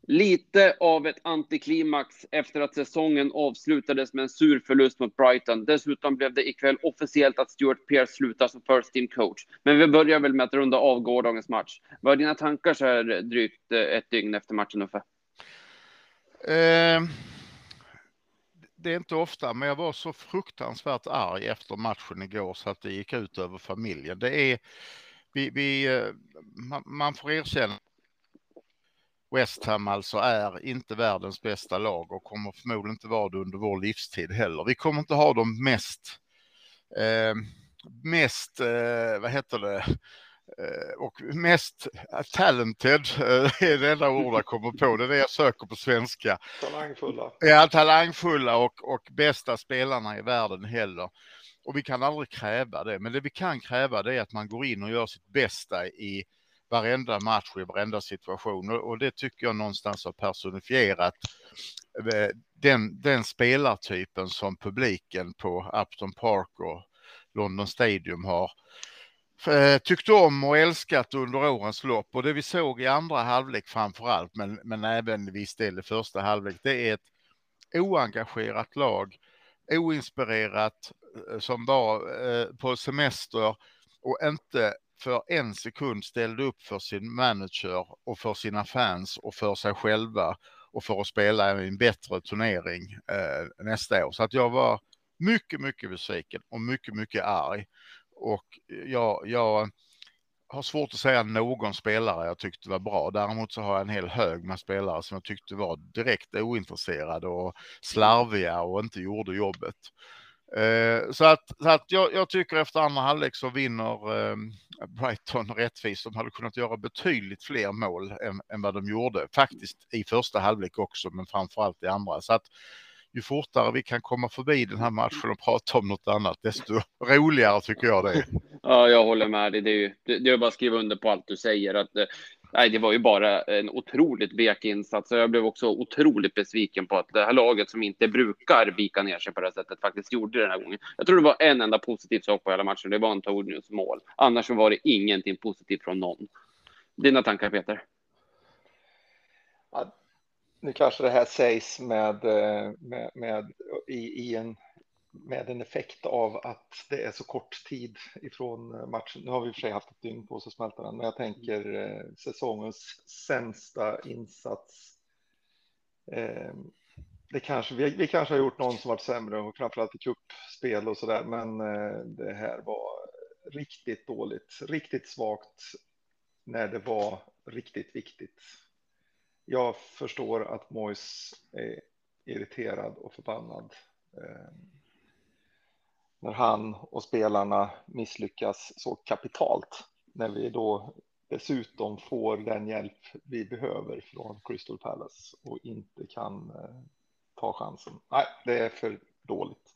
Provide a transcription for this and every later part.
Lite av ett antiklimax efter att säsongen avslutades med en sur förlust mot Brighton. Dessutom blev det ikväll officiellt att Stuart Pearce slutar som first team coach. Men vi börjar väl med att runda av gårdagens match. Vad är dina tankar så här drygt ett dygn efter matchen, Uffe? Det är inte ofta, men jag var så fruktansvärt arg efter matchen igår så att det gick ut över familjen. Det är, man får erkänna West Ham alltså är inte världens bästa lag och kommer förmodligen inte vara det under vår livstid heller. Vi kommer inte ha de mest och mest talented är det enda ord jag kommer på. Det är det jag söker på svenska. Talangfulla. Ja, talangfulla och bästa spelarna i världen heller. Och vi kan aldrig kräva det. Men det vi kan kräva det är att man går in och gör sitt bästa i varenda match och i varenda situation. Och det tycker jag någonstans har personifierat den spelartypen som publiken på Upton Park och London Stadium har tyckt om och älskat under årens lopp. Och det vi såg i andra halvlek framförallt, men även viss del i första halvlek, det är ett oengagerat lag, oinspirerat, som var på semester och inte för en sekund ställde upp för sin manager och för sina fans och för sig själva och för att spela en bättre turnering nästa år. Så att jag var mycket, mycket besviken och mycket, mycket arg. Och jag har svårt att säga någon spelare jag tyckte var bra. Däremot så har jag en hel hög med spelare som jag tyckte var direkt ointresserade och slarviga och inte gjorde jobbet. Så att jag tycker efter andra halvlek så vinner Brighton rättvist. De hade kunnat göra betydligt fler mål än vad de gjorde. Faktiskt i första halvlek också, men framförallt i andra. Så att ju fortare vi kan komma förbi den här matchen och prata om något annat, desto roligare tycker jag det är. Ja, jag håller med dig. Det är bara att skriva under på allt du säger. Att, nej, det var ju bara en otroligt vek insats. Jag blev också otroligt besviken på att det här laget som inte brukar vika ner sig på det här sättet faktiskt gjorde det den här gången. Jag tror det var en enda positiv sak på hela matchen. Det var Antonios mål. Annars så var det ingenting positivt från någon. Dina tankar, Peter? Ja, nu kanske det här sägs med en effekt av att det är så kort tid ifrån matchen. Nu har vi i och för sig haft ett dygn på oss att smälta den, men jag tänker säsongens sämsta insats. Vi kanske har gjort någon som varit sämre och framförallt i cupspel och sådär, men det här var riktigt dåligt, riktigt svagt när det var riktigt viktigt. Jag förstår att Moyes är irriterad och förbannad när han och spelarna misslyckas så kapitalt, när vi då dessutom får den hjälp vi behöver från Crystal Palace och inte kan ta chansen. Nej, det är för dåligt.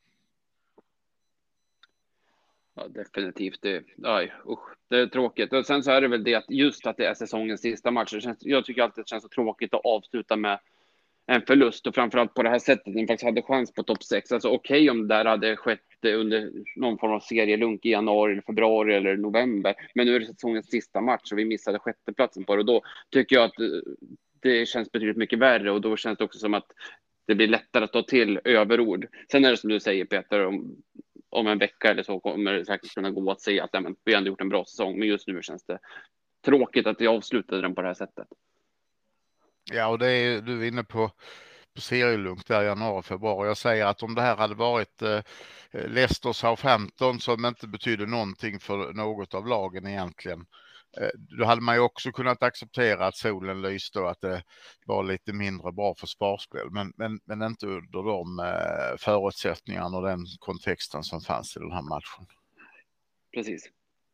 Ja, definitivt. Det är tråkigt. Och sen så är det väl det att just att det är säsongens sista match. Jag tycker alltid att det känns så tråkigt att avsluta med en förlust och framförallt på det här sättet när faktiskt hade chans på topp 6. Alltså okej, om det där hade skett under någon form av serielunk i januari, eller februari eller november. Men nu är det säsongens sista match och vi missade sjätteplatsen på det. Och då tycker jag att det känns betydligt mycket värre och då känns det också som att det blir lättare att ta till överord. Sen är det som du säger, Peter, om en vecka eller så kommer det säkert kunna gå att säga att vi har gjort en bra säsong. Men just nu känns det tråkigt att jag avslutade den på det här sättet. Ja, och det är du är inne på serielunk där i januari, februari. Jag säger att om det här hade varit Leicester Southampton som inte betyder någonting för något av lagen egentligen, då hade man ju också kunnat acceptera att solen lyste och att det var lite mindre bra för sparspel. Men inte under de förutsättningarna och den kontexten som fanns i den här matchen. Precis.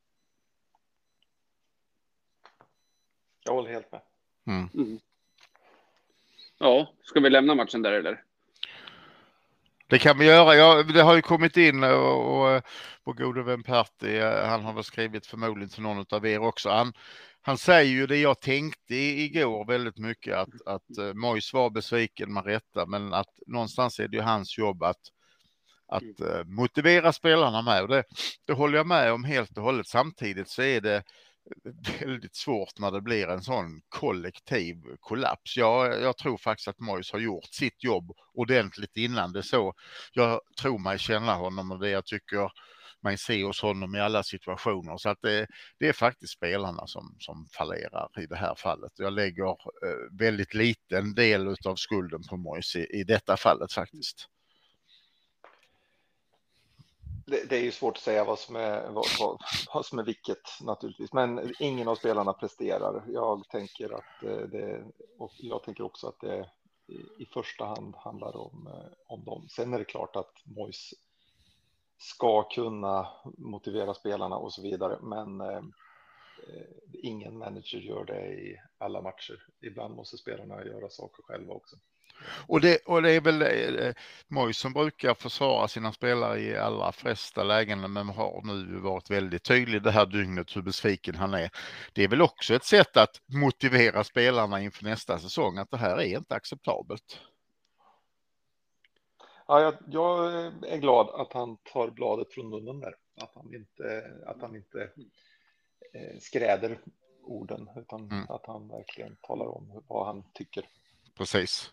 Jag håller helt med. Mm. Ja, ska vi lämna matchen där eller? Det kan vi göra. Ja, det har ju kommit in och vår gode vän Pertti, han har väl skrivit förmodligen till någon av er också. Han säger ju det jag tänkte igår väldigt mycket, att Moyes var besviken med rätta, men att någonstans är det ju hans jobb att motivera spelarna med. Och det håller jag med om helt och hållet. Samtidigt så är det väldigt svårt när det blir en sån kollektiv kollaps. Jag tror faktiskt att Moyes har gjort sitt jobb ordentligt innan det, så jag tror mig känna honom, och det jag tycker man ser hos honom i alla situationer. Så att det är faktiskt spelarna som fallerar i det här fallet. Jag lägger väldigt liten del av skulden på Moyes i detta fallet faktiskt. Det är ju svårt att säga vad som är vilket naturligtvis, men ingen av spelarna presterar. Jag tänker också att det i första hand handlar om dem. Sen är det klart att Moyes ska kunna motivera spelarna och så vidare, men ingen manager gör det i alla matcher. Ibland måste spelarna göra saker själva också. Och det är väl Moyes som brukar försvara sina spelare i allra flesta lägen, men har nu varit väldigt tydlig det här dygnet hur besviken han är. Det är väl också ett sätt att motivera spelarna inför nästa säsong, att det här är inte acceptabelt. Ja, jag är glad att han tar bladet från munnen där. Att han inte skräder orden, utan att han verkligen talar om vad han tycker. Precis.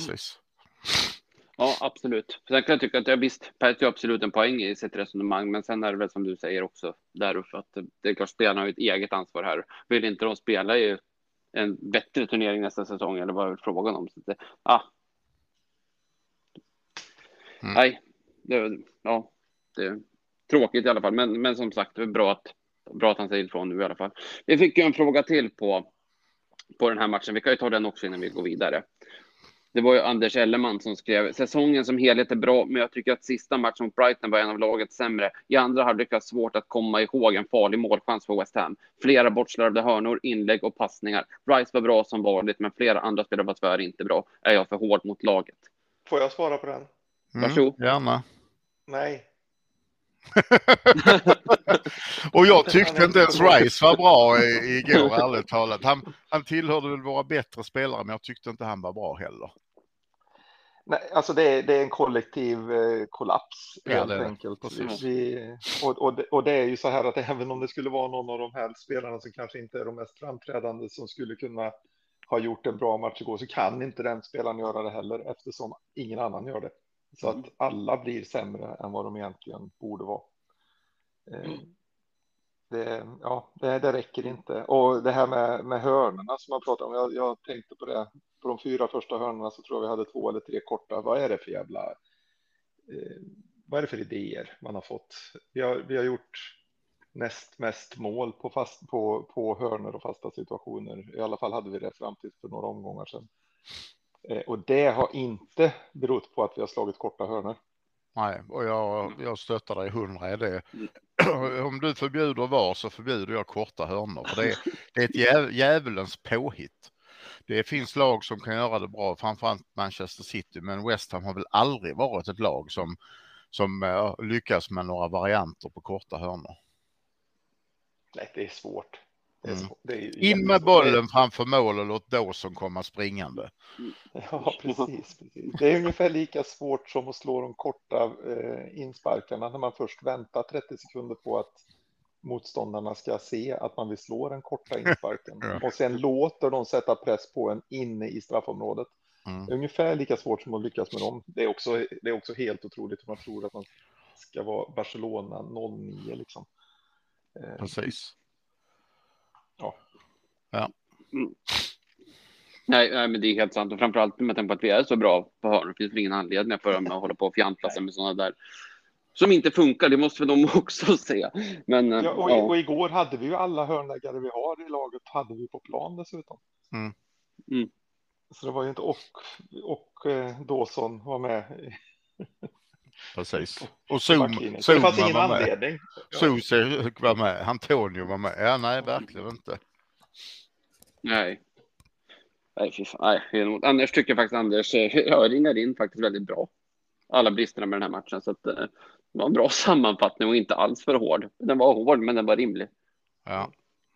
Ja, absolut. Sen kan jag tycka att jag visst, Per har absolut en poäng i sitt resonemang, men sen är det väl som du säger också där uppe, att det är klart spelarna har ett eget ansvar här. Vill inte de spela i en bättre turnering nästa säsong, eller vad är frågan om? Så nej, det är tråkigt i alla fall, men som sagt, det är bra att han säger ifrån nu i alla fall. Vi fick ju en fråga till på den här matchen. Vi kan ju ta den också innan vi går vidare. Det var ju Anders Ellerman som skrev: säsongen som helhet är bra, men jag tycker att sista matchen mot Brighton var en av laget sämre. I andra halvlek var svårt att komma ihåg en farlig målchans för West Ham. Flera bortslarvade hörnor, inlägg och passningar. Rice var bra som vanligt, men flera andra spelare var tyvärr inte bra. Är jag för hård mot laget? Får jag svara på den? Varsågod. Gärna. Nej. Och jag tyckte inte ens Rice var bra igår, ärligt talat. Han tillhörde väl våra bättre spelare, men jag tyckte inte han var bra heller. Nej, alltså det är en kollektiv kollaps, helt enkelt. Och det är ju så här att även om det skulle vara någon av de här spelarna som kanske inte är de mest framträdande som skulle kunna ha gjort en bra match igår, så kan inte den spelaren göra det heller, eftersom ingen annan gör det. Så att alla blir sämre än vad de egentligen borde vara. Det räcker inte. Och det här med hörnorna som jag pratade om, jag tänkte på det. På de 4 första hörnorna så tror jag vi hade 2 eller 3 korta. Vad är det för idéer man har fått? Vi har gjort näst mest mål på hörnor och fasta situationer. I alla fall hade vi det fram till för några omgångar sedan. Och det har inte berott på att vi har slagit korta hörnor. Nej, och jag stöttar dig 100 i det. Om du förbjuder VAR så förbjuder jag korta hörnor. För det är ett djävulens påhitt. Det finns lag som kan göra det bra, framförallt Manchester City, men West Ham har väl aldrig varit ett lag som lyckas med några varianter på korta hörnor. Nej, det är svårt. In med bollen framför mål och låt Dawson komma springande. Ja, precis. Det är ungefär lika svårt som att slå de korta insparkarna när man först väntar 30 sekunder på att motståndarna ska se att man vill slå den korta insparken. Och sen låter de sätta press på en inne i straffområdet. Det är ungefär lika svårt som att lyckas med dem. Det är också helt otroligt om man tror att man ska vara Barcelona 09 liksom. Precis. Ja. Nej, men det är helt sant. Och framförallt med tanke på att vi är så bra på hörnor, finns det ingen anledning för dem att hålla på och fjantla sig med sådana där som inte funkar. Det måste väl de också säga. Men, och igår hade vi ju alla hörnläggare vi har i laget hade vi på plan dessutom. Så det var ju inte och Dawson var med. Precis. Och Zoom det fanns ingen anledning. Susek var med, Antonio var med. Ja, nej, verkligen inte. Nej, fy fan. Nej, Anders tycker faktiskt Anders ringar in faktiskt väldigt bra. Alla bristerna med den här matchen. Så att, det var en bra sammanfattning och inte alls för hård. Den var hård, men den var rimlig. Ja.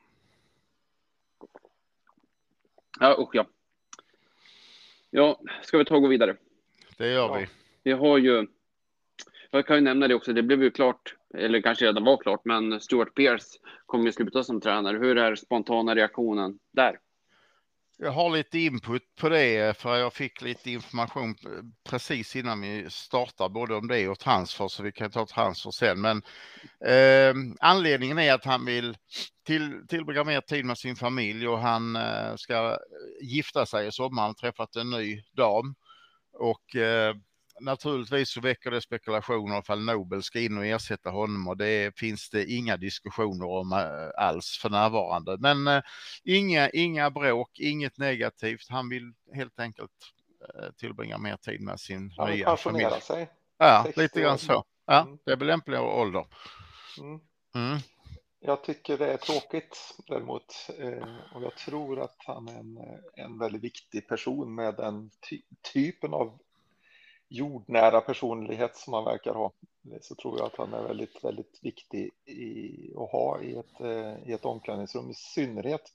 Ja, ska vi ta och gå vidare? Det gör vi. Vi har ju, jag kan ju nämna det också, det blev ju klart eller kanske redan var klart, men Stuart Pearce kommer ju sluta som tränare. Hur är spontana reaktionen där? Jag har lite input på det, för jag fick lite information precis innan vi startar både om det och transfer, så vi kan ta transfer sen. Men anledningen är att han vill tillbringa mer tid med sin familj, och han ska gifta sig i sommar. Han har träffat en ny dam, och naturligtvis så väcker det spekulationer ifall Nobel ska in och ersätta honom, och det finns det inga diskussioner om alls för närvarande. Men inga bråk, inget negativt. Han vill helt enkelt tillbringa mer tid med sin Han vill nya pensionera familj. sig. Ja, 60 lite grann år. så. Ja, det är väl lämpligare ålder. Mm. Mm. Jag tycker det är tråkigt däremot, och jag tror att han är en väldigt viktig person med den typen av jordnära personlighet som han verkar ha. Så tror jag att han är väldigt, väldigt viktig att ha i ett omklädningsrum, i synnerhet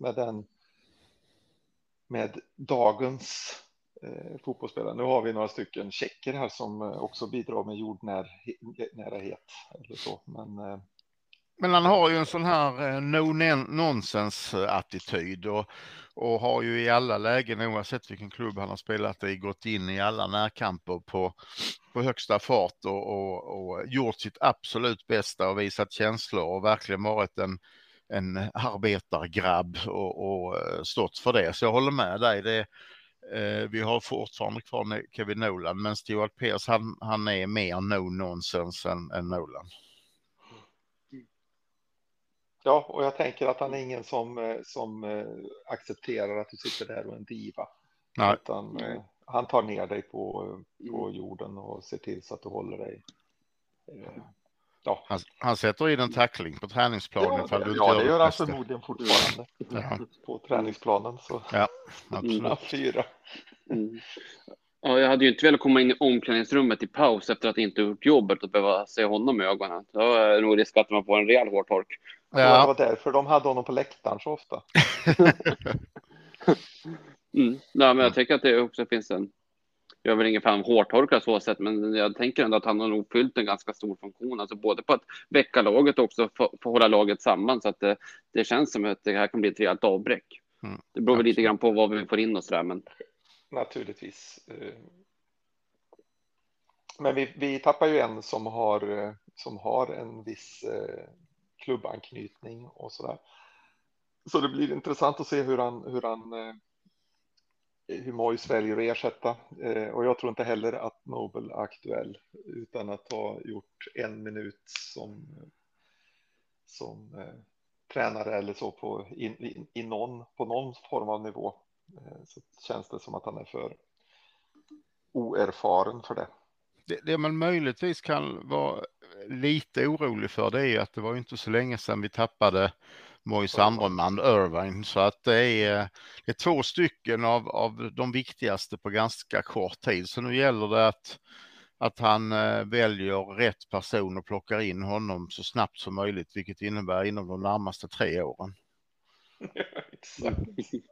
med dagens fotbollsspelare. Nu har vi några stycken tjecker här som också bidrar med jordnärhet eller så, Men han har ju en sån här no-nonsense-attityd, och har ju i alla lägen, oavsett vilken klubb han har spelat i, gått in i alla närkamper på högsta fart och gjort sitt absolut bästa och visat känslor och verkligen varit en arbetargrabb och stått för det. Så jag håller med dig. Vi har fortfarande kvar Kevin Nolan, men Stuart Pearce han är mer no-nonsense än Nolan. Ja, och jag tänker att han är ingen som accepterar att du sitter där och är en diva. Nej. Utan han tar ner dig på jorden och ser till så att du håller dig. Ja. Han sätter in en tackling på träningsplanen. Det gör han förmodligen fortfarande. Ja. På träningsplanen så. Ja, absolut. 4. Ja, jag hade ju inte velat komma in i omklädningsrummet i paus efter att inte gjort jobbet och behöva se honom i ögonen. Då är det nog risk att man får en rejäl hårtork. Ja. Det var därför de hade honom på läktaren så ofta. Nej, men jag tänker att det också finns jag är väl ingen fan av hårtorkar så sätt, men jag tänker ändå att han har nog fyllt en ganska stor funktion. Alltså både på att väcka laget och också få hålla laget samman, så att det känns som att det här kan bli ett rejält avbräck. Det beror väl lite grann på vad vi får in och sådär, men naturligtvis. Men vi tappar ju en som har en viss klubbanknytning och sådär. Så det blir intressant att se hur Moyes väljer att ersätta. Och jag tror inte heller att Nobel är aktuell utan att ha gjort 1 minut som tränare eller så på någon form av nivå. Så känns det som att han är för oerfaren för det. Det man möjligtvis kan vara lite orolig för, det är ju att det var inte så länge sedan vi tappade Moyes andra man Irvine, så att det är 2 stycken av de viktigaste på ganska kort tid. Så nu gäller det att han väljer rätt person och plockar in honom så snabbt som möjligt, vilket innebär inom de närmaste 3 åren. Exakt.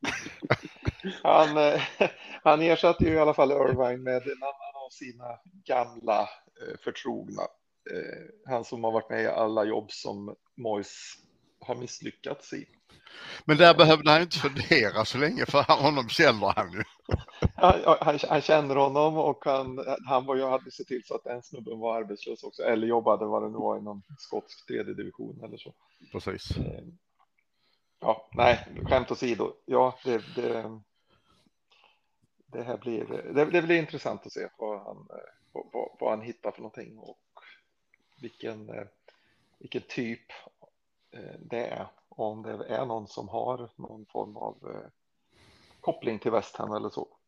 Han ersatte ju i alla fall Irvine med en annan av sina gamla förtrogna. Han som har varit med i alla jobb som Moyes har misslyckats i. Men där behövde han inte fundera så länge, för honom känner han ju. Han känner honom, och han hade sett till så att den snubben var arbetslös också, eller jobbade vad det nu var i någon skotsk 3:e division eller så. Precis. Ja, nej, skämt åsido. Ja, det här blir intressant att se vad han hittar för någonting och vilken typ det är. Om det är någon som har någon form av koppling till West Ham eller så.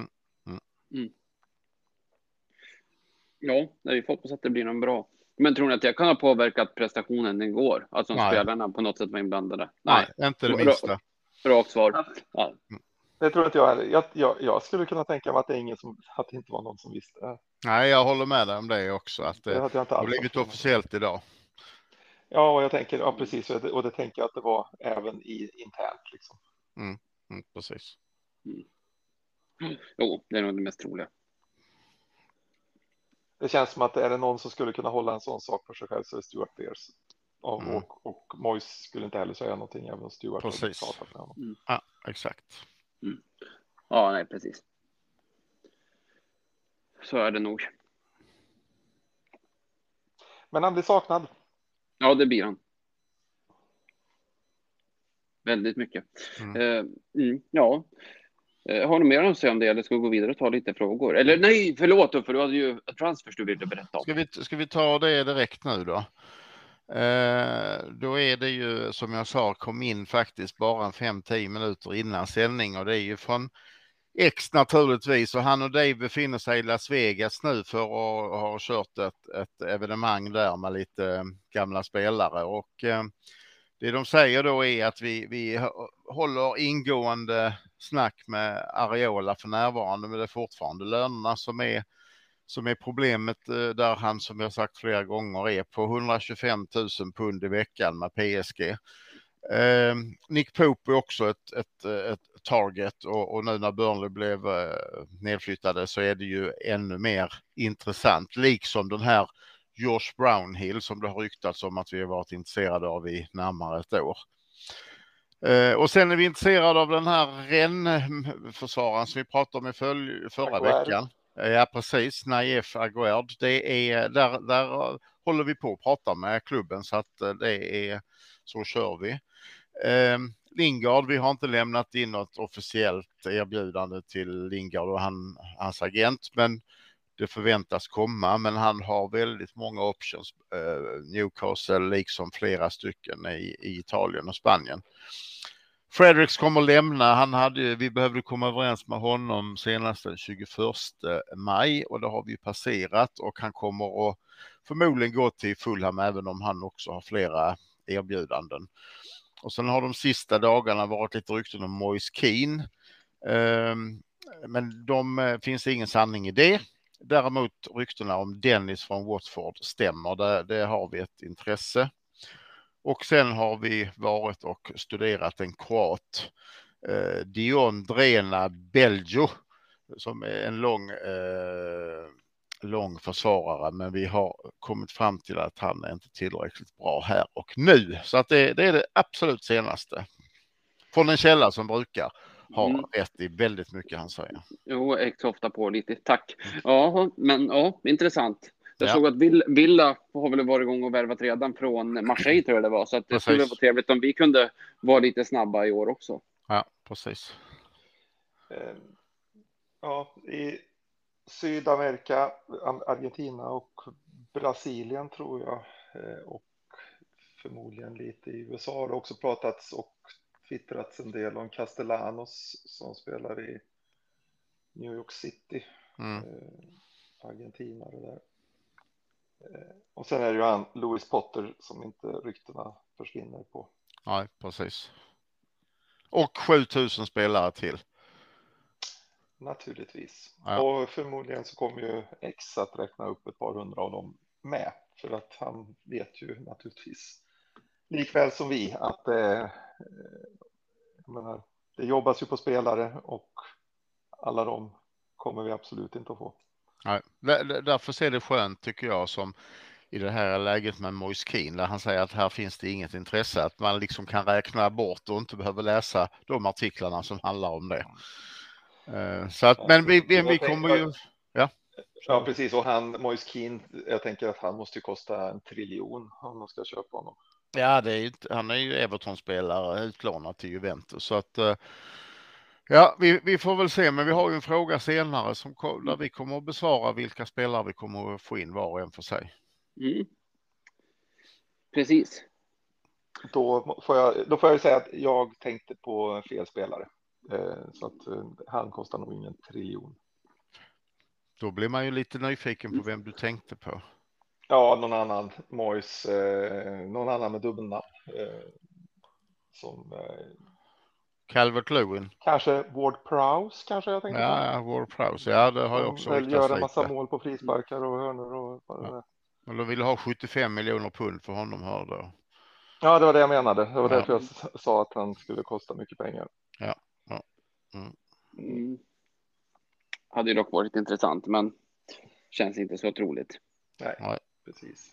Ja, vi får hoppas att det blir någon bra. Men tror ni att jag kan ha påverkat prestationen igår? Alltså om spelarna på något sätt var inblandade? Nej, inte det minsta. Rakt svar. Ja. Det tror inte jag heller. Jag skulle kunna tänka mig att det inte var någon som visste det. Nej, jag håller med dig om det också. Att det har blivit officiellt idag. Ja, och jag tänker, precis. Och det tänker jag att det var även internt liksom. Precis. Jo, det är nog det mest troliga. det känns som att är det någon som skulle kunna hålla en sån sak för sig själv så är det Stuart Pearce. Och Moyes skulle inte heller säga någonting även om Stuart hade pratat med honom. Ja, exakt. Ja, nej, precis. Så är det nog. Men han blir saknad. Ja, det blir han. Väldigt mycket. Ja. Har du mer att säga om det eller ska vi gå vidare och ta lite frågor? Eller nej, förlåt, för du hade ju transfers du ville berätta om. Ska vi ta det direkt nu då? Då är det ju som jag sa, kom in faktiskt bara 5-10 minuter innan sändning och det är ju från X naturligtvis, och han och Dave befinner sig i Las Vegas nu för att ha kört ett evenemang där med lite gamla spelare, och det de säger då är att vi håller ingående snack med Areola för närvarande, men det är fortfarande lönerna som är problemet, där han, som jag sagt flera gånger, är på 125 000 pund i veckan med PSG. Nick Pope är också ett target, och nu när Burnley blev nedflyttade så är det ju ännu mer intressant, liksom den här Josh Brownhill som det har ryktats om att vi har varit intresserade av i närmare ett år. Och sen är vi intresserade av den här Rennes-försvararen som vi pratade om i förra veckan. Ja, precis. Naif Aguerd. Det är där håller vi på att prata med klubben, så att det är så kör vi. Lingard, vi har inte lämnat in något officiellt erbjudande till Lingard och hans agent, men det förväntas komma, men han har väldigt många options, Newcastle liksom flera stycken i Italien och Spanien. Fredericks kommer att lämna, vi behövde komma överens med honom senast den 21 maj och det har vi passerat, och han kommer att förmodligen gå till Fulham även om han också har flera erbjudanden. Och sen har de sista dagarna varit lite rykten om Moise Kean, men finns ingen sanning i det. Däremot ryktena om Dennis från Watford stämmer, det har vi ett intresse. Och sen har vi varit och studerat en kroat, Dion Drena Belgio, som är en lång försvarare, men vi har kommit fram till att han är inte tillräckligt bra här och nu. Så att det är det absolut senaste. Från en källa som brukar ha rätt i väldigt mycket han säger. Jo, X ofta på lite. Tack. Ja, men ja, intressant. Jag såg att Villa har väl varit igång och värvat redan från Marseille, tror jag det var. Så att det skulle vara trevligt om vi kunde vara lite snabba i år också. Ja, precis. Ja, i Sydamerika, Argentina och Brasilien tror jag, och förmodligen lite i USA har det också pratats och twittrats en del om Castellanos som spelar i New York City, Argentina det där. Och sen är det ju Louis Potter som inte ryktena försvinner på. Nej, precis. Och 7000 spelare till. Naturligtvis. Ja. Och förmodligen så kommer ju X att räkna upp ett par hundra av dem med. För att han vet ju naturligtvis likväl som vi att jag menar, det jobbas ju på spelare och alla de kommer vi absolut inte att få. Nej, därför är det skönt tycker jag, som i det här läget med Moise Kean, där han säger att här finns det inget intresse, att man liksom kan räkna bort och inte behöver läsa de artiklarna som handlar om det. Så att, men vi kommer ju... Ja, precis. Och Moise Kean, jag tänker att han måste ju kosta 1 triljon om man ska köpa honom. Ja, han är ju Everton-spelare utlånad till Juventus, så att ja, vi får väl se, men vi har ju en fråga senare där vi kommer att besvara vilka spelare vi kommer att få in var och en för sig. Precis. Då får jag säga att jag tänkte på fel spelare. Så att han kostar nog ingen triljon. Då blir man ju lite nyfiken på vem du tänkte på. Ja, någon annan. Moise, någon annan med dubbelnamn. Som... Calvert-Lewin. Kanske Ward-Prowse kanske jag tänkte på. Ja, Ward-Prowse. Ja, det har jag också ryktats gör en massa lite. mål på frisparkar och hörnor och vad det är. Men de ville ha 75 miljoner pund för honom här då. Ja, det var det jag menade. Det var därför jag sa att han skulle kosta mycket pengar. Ja. Hade ju dock varit intressant, men känns inte så troligt. Nej. Precis.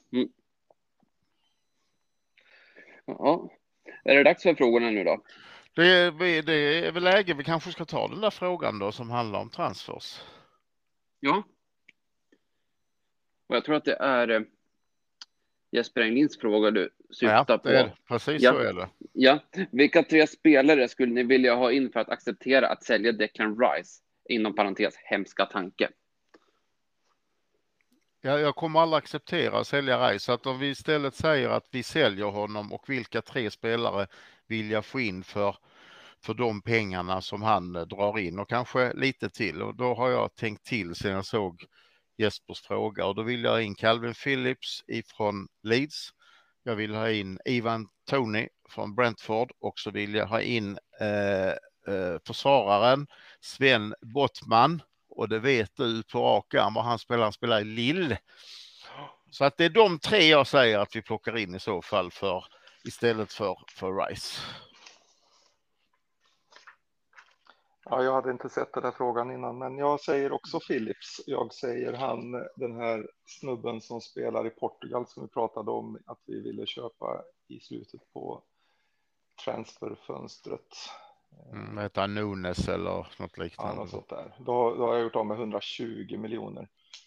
Ja. Är det dags för frågorna nu då? Det är väl läge, vi kanske ska ta den där frågan då som handlar om transfers. Ja. Och jag tror att det är Jesper Englins fråga du syftar på. Ja, precis så är det. Ja. Vilka 3 spelare skulle ni vilja ha in för att acceptera att sälja Declan Rice? Inom parentes, hemska tanke. Jag kommer aldrig acceptera att sälja Rice. Så att om vi istället säger att vi säljer honom och vilka 3 spelare vill jag få in för de pengarna som han drar in och kanske lite till. Och då har jag tänkt till sen jag såg Jespers fråga och då vill jag ha in Calvin Phillips ifrån Leeds. Jag vill ha in Ivan Toney från Brentford och så vill jag ha in försvararen Sven Bottman. Och det vet du på rak arm vad han spelar i Lille. Så att det är de 3 jag säger att vi plockar in i så fall istället för Rice. Ja, jag hade inte sett den här frågan innan, men jag säger också Phillips. Jag säger den här snubben som spelar i Portugal som vi pratade om att vi ville köpa i slutet på transferfönstret. Heter han Nunes eller något liknande? Ja, något sånt där. Då har jag gjort av med 120 miljoner.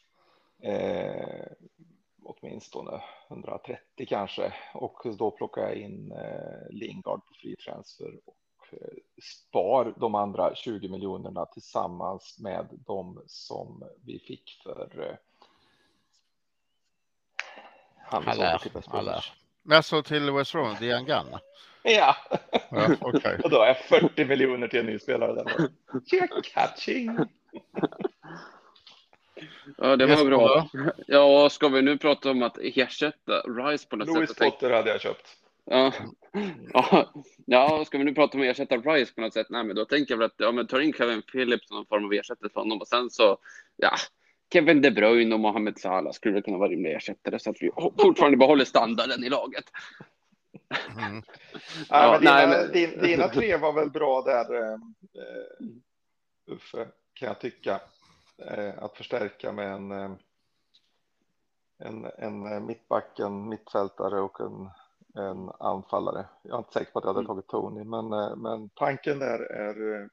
Åtminstone 130 kanske. Och då plockar jag in Lingard på fri transfer och spar de andra 20 miljonerna tillsammans med de som vi fick för han vi sålde till West Bromwich. Alltså till West Bromwich, Diangana. Ja, okay. Och då har jag 40 miljoner till en ny spelare där. Catching. Ja, det var bra. Ja, ska vi nu prata om att ersätta Rice på något Louis sätt? Potter hade jag köpt. Ja, ska vi nu prata om att ersätta Rice på något sätt? Nej, men då tänker jag väl att men tar in Kevin Phillips någon form av ersättare för honom och sen så, Kevin De Bruyne och Mohamed Salah skulle kunna vara rimliga ersättare så att vi fortfarande behåller standarden i laget. Dina 3 var väl bra där, Uffe, kan jag tycka. Att förstärka med en mittback, en mittfältare och en anfallare. Jag är inte säker på att jag hade tagit Tony, men tanken där är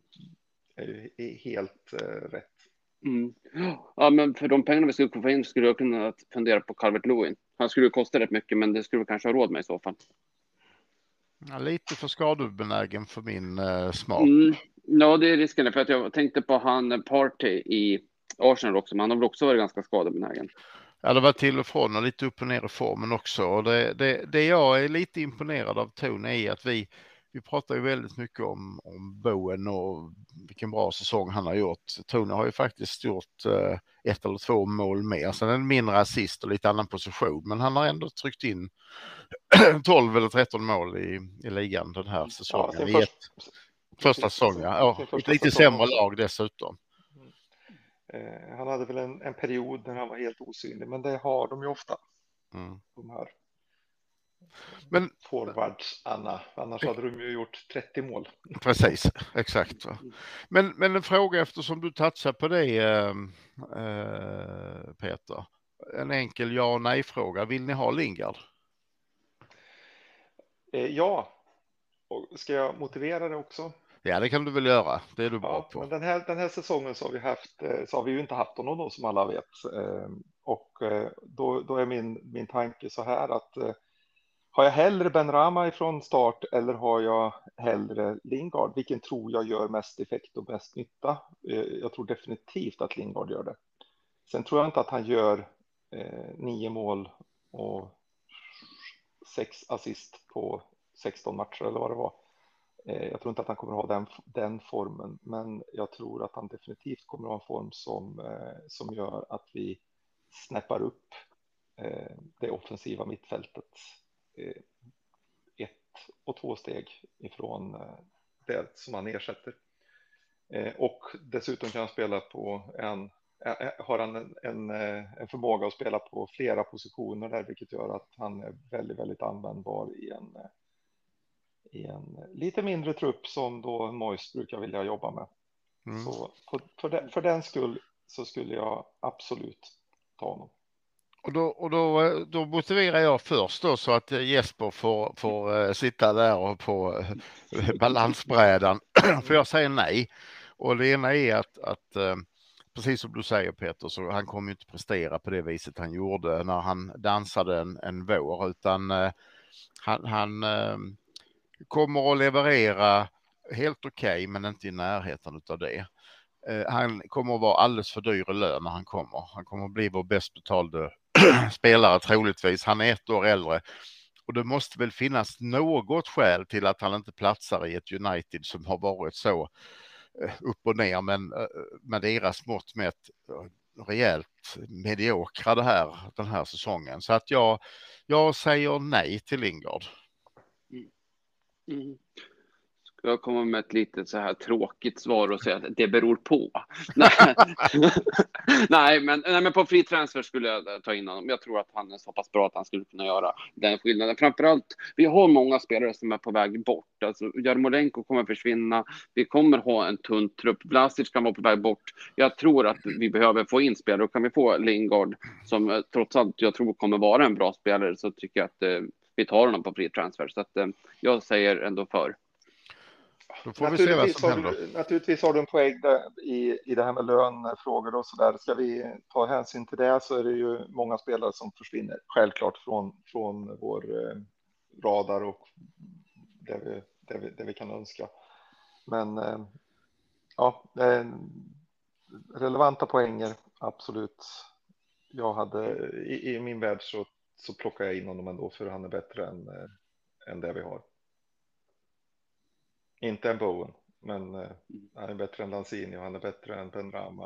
helt rätt. Ja, men för de pengarna vi skulle få in skulle jag kunna fundera på Calvert-Lewin. Han skulle kosta rätt mycket, men det skulle vi kanske ha råd med i så fall. Ja, lite för skadebenägen för min smak. Ja, det är risken. För att jag tänkte på han Partey i Arsenal också, men han har väl också varit ganska skadebenägen. Ja, det var till och från och lite upp och ner i formen också. Och det jag är lite imponerad av Tony är att vi pratar ju väldigt mycket om Bowen och vilken bra säsong han har gjort. Tony har ju faktiskt gjort 1 eller 2 mål mer. Sen en mindre assist och lite annan position. Men han har ändå tryckt in 12 eller 13 mål i ligan den här säsongen. Ja, första säsongen, ja. Ett lite sämre lag dessutom. Han hade väl en period när han var helt osynlig, men det har de ju ofta. De här forwards, annars hade de ju gjort 30 mål. Precis, exakt. Men en fråga eftersom du touchar på det, Peter. En enkel ja- och nej-fråga. Vill ni ha Lingard? Ja. Och ska jag motivera det också? Ja, det kan du väl göra. Det är du bra på. Men den här säsongen så har vi ju inte haft honom då, som alla vet. Och då är min tanke så här att har jag hellre Benrahma ifrån start eller har jag hellre Lingard? Vilken tror jag gör mest effekt och mest nytta? Jag tror definitivt att Lingard gör det. Sen tror jag inte att han gör 9 mål och 6 assist på 16 matcher eller vad det var. Jag tror inte att han kommer att ha den formen, men jag tror att han definitivt kommer att ha en form som gör att vi snäppar upp det offensiva mittfältet 1 och 2 steg ifrån det som han ersätter. Och dessutom kan han spela på har han en förmåga att spela på flera positioner där, vilket gör att han är väldigt, väldigt användbar i en lite mindre trupp som då Moyes brukar vilja jobba med. Så för den skull så skulle jag absolut ta honom. Och då motiverar jag först då så att Jesper får sitta där och på balansbrädan. För jag säger nej. Och det ena är att precis som du säger Peter, så han kommer ju inte prestera på det viset han gjorde när han dansade en vår, utan han kommer att leverera helt okej, men inte i närheten av det. Han kommer att vara alldeles för dyr i lön när han kommer. Han kommer att bli vår bäst betalde spelare troligtvis. Han är 1 år äldre. Och det måste väl finnas något skäl till att han inte platsar i ett United som har varit så upp och ner, men med deras mått med ett rejält mediokra den här säsongen. Så att jag säger nej till Lingard. Mm. Ska jag komma med ett litet så här tråkigt svar och säga att det beror på. nej, men på free transfer skulle jag ta in honom. Jag tror att han är så pass bra att han skulle kunna göra den skillnaden. Framförallt, vi har många spelare som är på väg bort. Alltså, Jarmolenko kommer försvinna. Vi kommer ha en tunn trupp. Vlasic kan vara på väg bort. Jag tror att vi behöver få in spelare. Och kan vi få Lingard, som trots allt jag tror kommer vara en bra spelare, så tycker jag att vi tar honom på free transfer. Så att jag säger ändå för. Då får vi se vad som händer. Naturligtvis har du en poäng där i det här med lönfrågor och så där. Ska vi ta hänsyn till det, så är det ju många spelare som försvinner självklart från vår radar och det vi kan önska. Men ja, relevanta poänger, absolut. Jag hade i min värld så plockar jag in honom ändå, för han är bättre än det vi har. Inte en Bowen, men han är bättre än Lanzini och han är bättre än Benrahma.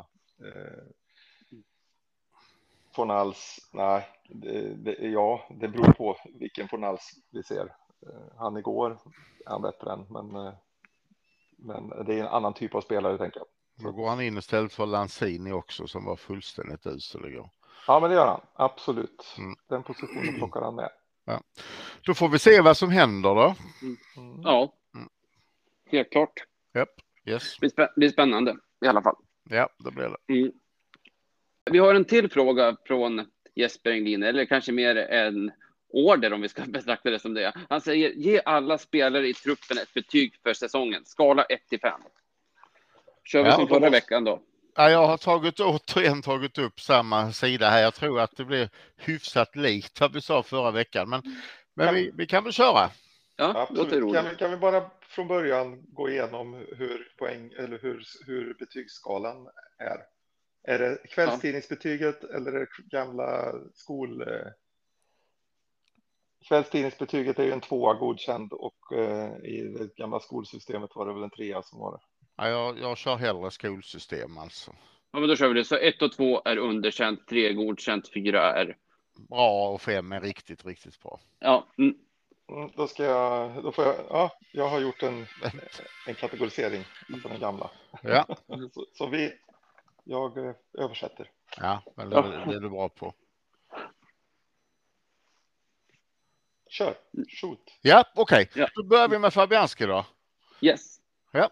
Fornals, nej, det beror på vilken Fornals vi ser. Han igår är han bättre än, men det är en annan typ av spelare, tänker jag. Då går han in istället för Lanzini också, som var fullständigt usel igår. Ja, men det gör han, absolut. Den positionen plockar han med. Ja. Då får vi se vad som händer då. Ja. Helt klart. Yep. Yes. Det blir spännande i alla fall. Ja, det blir det. Vi har en till fråga från Jesper Englin, eller kanske mer en order om vi ska betrakta det som det. Han säger: ge alla spelare i truppen ett betyg för säsongen. Skala 1-5. Kör vi som förra veckan då? Ja, jag har återigen tagit upp samma sida här. Jag tror att det blir hyfsat likt vad vi sa förra veckan. Men vi kan väl köra. Ja, absolut. Kan vi bara från början gå igenom hur betygsskalan är? Är det kvällstidningsbetyget eller är det gamla Kvällstidningsbetyget är ju en 2 godkänd, och i det gamla skolsystemet var det väl en 3 som var det. Ja, jag kör hellre skolsystem alltså. Ja, men då kör vi det. Så 1 och 2 är underkänt, 3 godkänt, 4 är bra och 5 är riktigt, riktigt bra. Ja. Jag har gjort en kategorisering för den gamla. Ja. Jag översätter. Ja, men det är du bra på. Kör, shoot. Ja, okej. Ja. Då börjar vi med Fabianski då. Yes. Ja.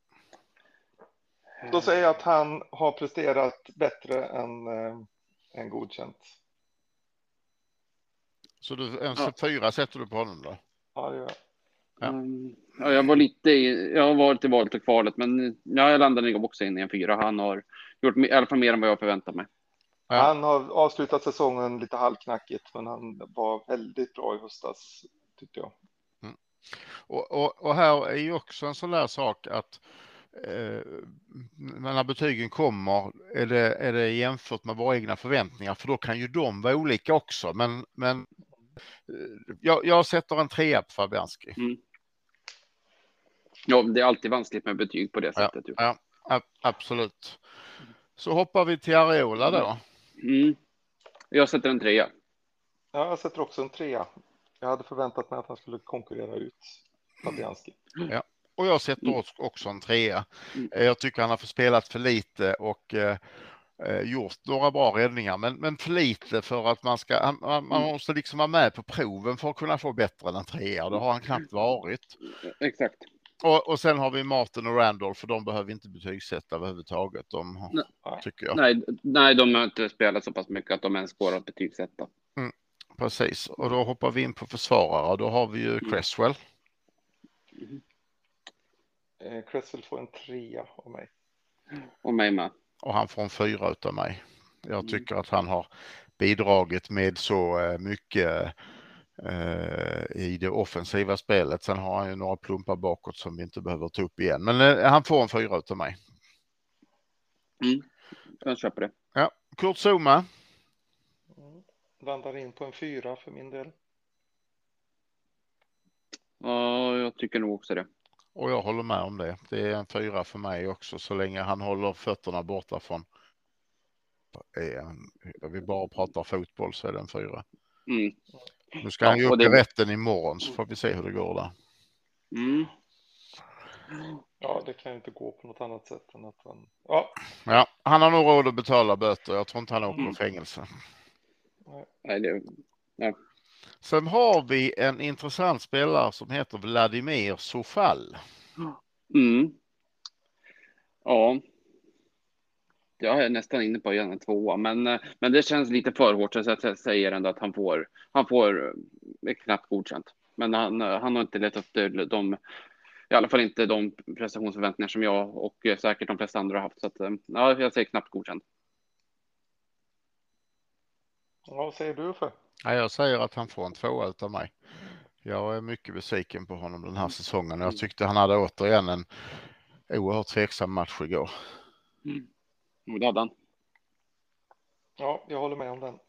Då säger jag att han har presterat bättre än godkänt. Så en 4 sätter du på honom då? Ja, det gör jag. Ja. Jag har varit i valet och kvalet, men jag landade också in i en 4. Han har gjort i alla fall mer än vad jag förväntat mig. Ja. Han har avslutat säsongen lite halvknackigt, men han var väldigt bra i höstas, tyckte jag. Och här är ju också en sån där sak att när betygen kommer är det jämfört med våra egna förväntningar, för då kan ju de vara olika också, men jag sätter en 3 på Fabianski. Ja, det är alltid vanskligt med betyg på det sättet. Ja, absolut. Så hoppar vi till Areola då. Jag sätter en 3. Ja, jag sätter också en 3. Jag hade förväntat mig att han skulle konkurrera ut Fabianski. Ja. Och jag sätter också en 3. Jag tycker han har spelat för lite och gjort några bra räddningar, men för lite för att man måste liksom vara med på proven för att kunna få bättre än en 3. Det har han knappt varit. Exakt. Och sen har vi Martin och Randolph, för de behöver inte betygsätta överhuvudtaget. Tycker jag. Nej, de har inte spelat så pass mycket att de ens går att betygsätta. Precis, och då hoppar vi in på försvarare. Då har vi ju Cresswell. Cresswell får en 3 av mig. Och mig med. Och han får en 4 utav mig. Jag tycker att han har bidragit med så mycket i det offensiva spelet. Sen har han ju några plumpar bakåt som vi inte behöver ta upp igen. Men han får en 4 utav mig. Jag köper det. Ja, Kurt Zouma. Landar in på en 4 för min del. Ja, jag tycker nog också det. Och jag håller med om det. Det är en 4 för mig också, så länge han håller fötterna borta från. Vi bara pratar fotboll, så är det en 4. Nu ska han ju upp i rätten imorgon, så får vi se hur det går där. Ja, det kan ju inte gå på något annat sätt än att han... Ja, han har nog råd att betala böter. Jag tror inte han åker fängelse. Nej. Sen har vi en intressant spelare som heter Vladimir Sofal. Ja. Jag är nästan inne på en 2, men det känns lite för hårt, så jag säger ändå att han får knappt godkänt. Men han har inte lett upp till i alla fall inte de prestationsförväntningar som jag och säkert de flesta andra har haft. Så att, ja, jag säger knappt godkänt. Vad säger du för? Ja, jag säger att han får en 2 utav mig. Jag är mycket besviken på honom den här säsongen. Jag tyckte han hade återigen en oerhört tveksam match igår. Det hade han. Ja, jag håller med om den.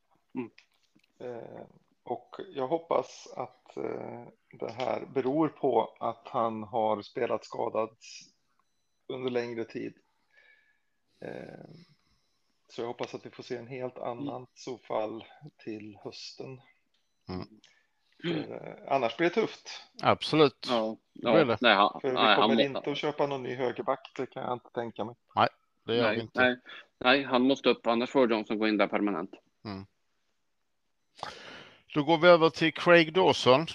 Och jag hoppas att det här beror på att han har spelat skadad under längre tid. Så jag hoppas att vi får se en helt annan Sofal till hösten. Annars blir det tufft. Absolut. Ja. Det. För vi kommer inte att köpa någon ny högerback, det kan jag inte tänka mig. Nej, det gör vi inte. Nej, han måste upp, annars får Johnson gå in där permanent. Då går vi över till Craig Dawson.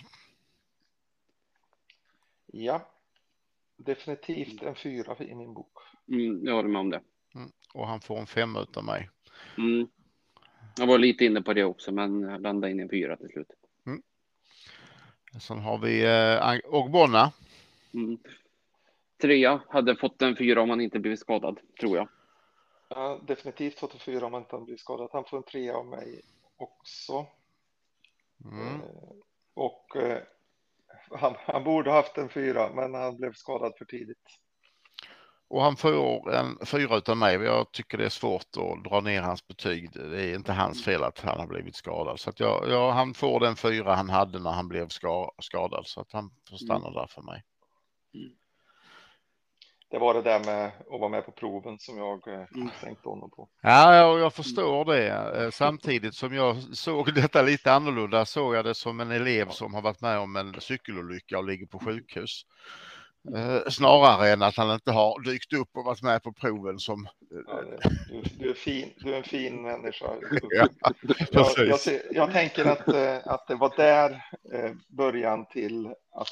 Ja, definitivt en 4 i min bok. Jag håller med om det. Och han får en 5 utav mig. Jag var lite inne på det också, men landade in i en 4 till slut. Sen har vi Ogbonna. 3 hade fått en 4 om han inte blivit skadad, tror jag. Ja, definitivt fått en 4 om han inte blivit skadad. Han får en 3 av mig också. Och han borde haft en 4, men han blev skadad för tidigt. Och han får en 4 utav mig. Jag tycker det är svårt att dra ner hans betyg. Det är inte hans fel att han har blivit skadad. Så att han får den 4 han hade när han blev skadad. Så att han får stanna där för mig. Det var det där med att vara med på proven som jag tänkte honom på. Ja, jag förstår det. Samtidigt som jag såg detta lite annorlunda, såg jag det som en elev som har varit med om en cykelolycka och ligger på sjukhus. Snarare än att han inte har dykt upp och varit med på proven som... Du är en fin människa. Jag tänker att det var där början till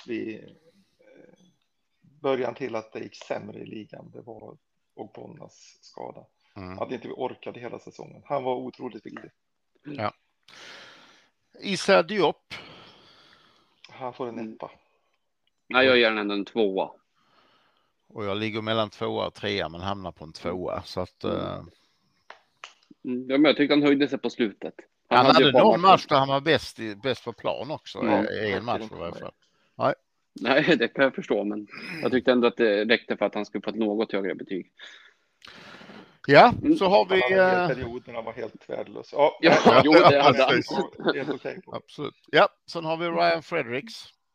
att det gick sämre i ligan. Det var Ogbonnas skada. Att inte vi orkade hela säsongen. Han var otroligt viktig. Ja. Issa Diop. Han får en 1. Nej, jag ger den ändå en 2. Och jag ligger mellan 2 och 3, men hamnar på en 2. Så att... Ja, men jag tyckte han höjde sig på slutet. Han hade någon match där han var bäst på plan också. En match i varje fall. Nej, det kan jag förstå, men jag tyckte ändå att det räckte för att han skulle få ett något högre betyg. Ja, så har vi... Perioderna var helt värdelös. Det hade han. Absolut. Ja, sen har vi Ryan Fredericks.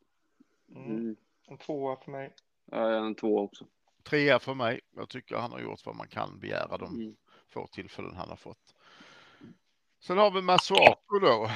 En 2 för mig. Ja, en 2 också. 3 för mig. Jag tycker han har gjort vad man kan begära de få tillfällen han har fått. Sen har vi Masuaku då.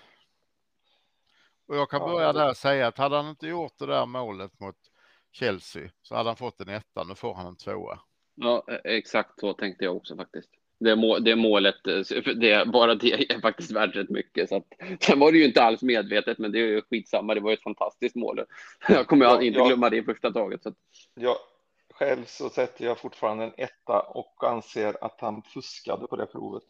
Och jag kan börja där och säga att hade han inte gjort det där målet mot Chelsea så hade han fått en 1. Nu får han en 2. Ja, exakt så tänkte jag också faktiskt. Det målet, bara det är faktiskt värt rätt mycket. Så att, sen var det ju inte alls medvetet, men det är ju skitsamma. Det var ju ett fantastiskt mål. Jag kommer inte glömma det i första taget. Så att... Själv så sätter jag fortfarande en 1 och anser att han fuskade på det provet.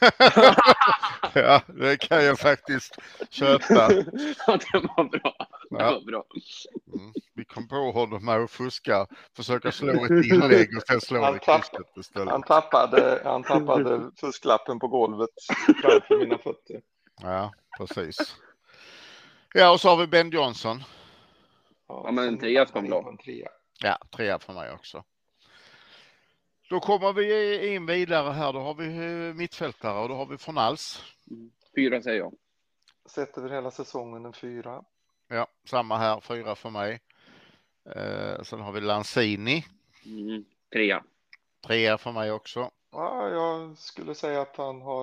Ja, det kan jag faktiskt köpa. Ja, det var bra. Det var bra. Vi kom på honom med att fuska, försöka slå ett inlägg och sen slå det krysset istället. Han tappade fusklappen på golvet framför mina fötter. Ja, precis. Ja, och så har vi Ben Johnson. Ja, men en 3 ska bra. Ja, 3 för mig också. Då kommer vi in vidare här. Då har vi mittfältare och då har vi från alls. 4 säger jag. Sett över hela säsongen en 4. Ja, samma här. 4 för mig. Sen har vi Lanzini. 3. 3 för mig också. Ja, jag skulle säga att han har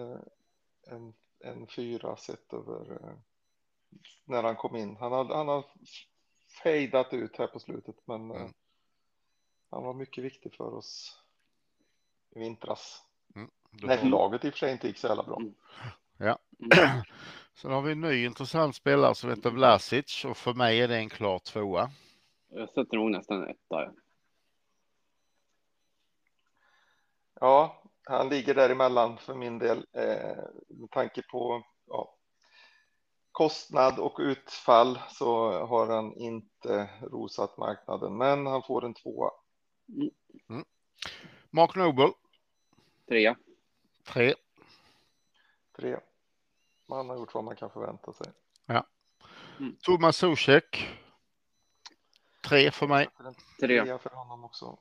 en 4 sett över när han kom in. Han har fejdat ut här på slutet, men han var mycket viktig för oss i vintras. När laget i och för sig inte gick så jävla bra. Ja. Sen har vi en ny intressant spelare som heter Vlasic och för mig är det en klar 2. Jag sätter nog nästan en 1. Ja, han ligger däremellan för min del med tanke på kostnad och utfall så har han inte rosat marknaden, men han får en 2. Mark Noble. 3. 3. Man har gjort vad man kan förvänta sig. Ja. Thomas Zuzek. 3 för mig. 3 för honom också.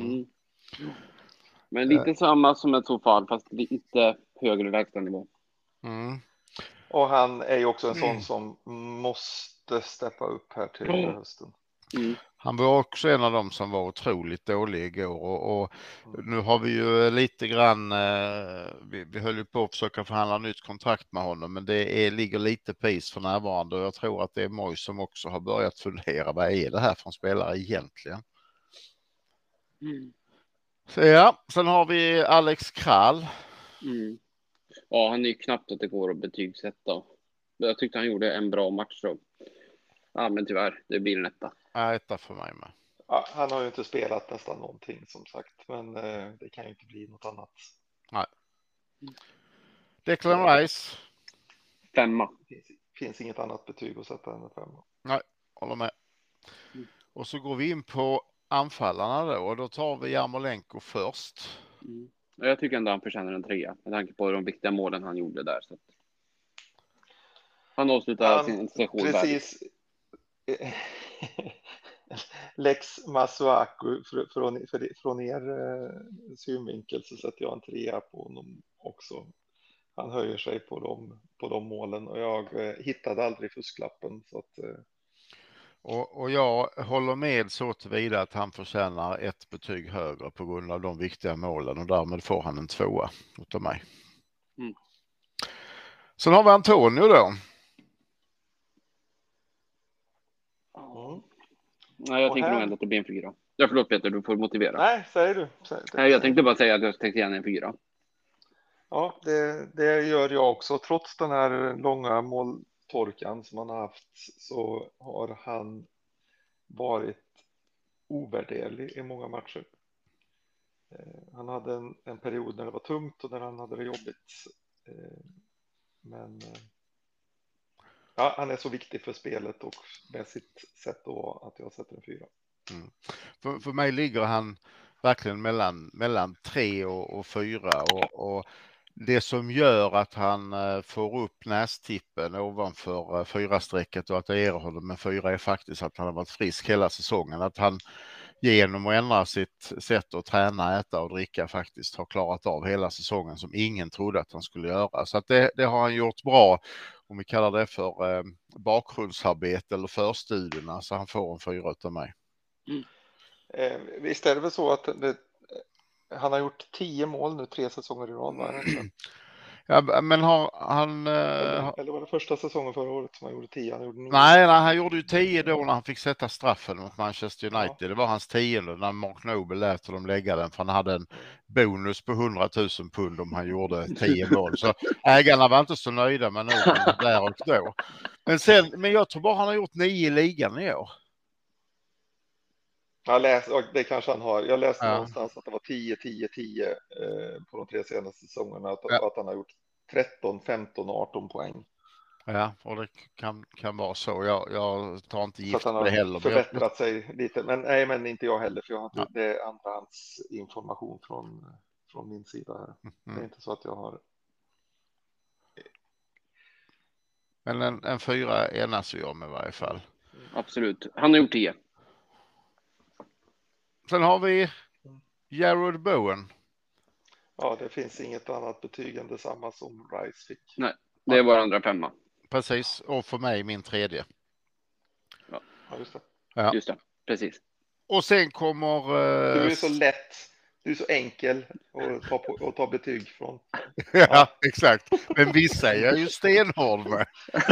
Men lite samma som ett så fall, fast lite högre lägstanivå. Och han är ju också en sån som måste steppa upp här till hösten. Han var också en av dem som var otroligt dålig igår och nu har vi ju lite grann, vi höll ju på att försöka förhandla nytt kontrakt med honom, men det ligger lite på is för närvarande och jag tror att det är Moj som också har börjat fundera, vad är det här för en spelare egentligen? Så ja, sen har vi Alex Kral. Ja, han är ju knappt att det går att betygsätta. Jag tyckte han gjorde en bra match så. Ja, men tyvärr, det blir en 1. Ja, 1 för mig med. Ja, han har ju inte spelat nästan någonting som sagt, men det kan ju inte bli något annat. Nej. Declan Rice. 5. Finns inget annat betyg att sätta än en 5. Nej, håller med. Och så går vi in på anfallarna då och då tar vi Jarmolenko först. Jag tycker ändå han förtjänar en 3 med tanke på de viktiga målen han gjorde där. Så. Han avslutar sin session. Precis. Lex Masuaku från er synvinkel så sätter jag en 3 på honom också. Han höjer sig på de målen och jag hittade aldrig fusklappen så att och jag håller med så tillvida att han förtjänar ett betyg högre på grund av de viktiga målen och därmed får han en 2 utav mig. Sen har vi Antonio då. Nej, jag tänker nog ändå att det blir en 4. Jag förlåt Peter, du får motivera. Nej, säger du. Nej, jag tänkte bara säga att jag tänkte gärna en 4. Ja, det gör jag också. Trots den här långa måltorkan som han har haft så har han varit ovärderlig i många matcher. Han hade en period när det var tungt och när han hade det jobbigt. Men ja, han är så viktig för spelet och med sitt sätt då att jag sätter en 4. För mig ligger han verkligen mellan 3 och 4 och det som gör att han får upp nästippen ovanför 4-strecket och att jag ger honom en 4 är faktiskt att han har varit frisk hela säsongen. Att han genom att ändra sitt sätt att träna, äta och dricka faktiskt har klarat av hela säsongen som ingen trodde att han skulle göra. Så att det har han gjort bra, om vi kallar det för bakgrundsarbete eller förstudierna, så han får en 4 av mig. Visst är det väl så att han har gjort 10 mål nu 3 säsonger i rad? Ja, men har han... Eller var det första säsongen förra året som han gjorde 10? Han gjorde 9. Nej, han gjorde ju 10 då när han fick sätta straffen mot Manchester United. Ja. Det var hans 10:e när Mark Noble lät dem lägga den, för han hade en bonus på 100 000 pund om han gjorde 10 mål. Så ägarna var inte så nöjda med Noble där och då. Men jag tror bara han har gjort 9 i ligan i år. Det kanske han har. Jag läste någonstans att det var 10, 10, 10 på de 3 senaste säsongerna. Att han har gjort 13, 15, 18 poäng. Ja, och det kan vara så. Jag tar inte gift på det heller. Så han har förbättrat sig lite. Men inte jag heller. För jag har inte, det är andrahandsinformation från min sida här. Det är inte så att jag har... Men en 4 enas jag med i varje fall. Absolut. Han har gjort 10. Sen har vi Jared Bowen. Ja, det finns inget annat betyg än detsamma som Rice fick. Nej, det är vår andra 5. Precis, och för mig min 3:e. Ja, just det. Ja. Just det, precis. Och sen kommer... Du är så lätt, du är så enkel att ta betyg från. Ja, exakt. Men vissa är jag ju stenhård med.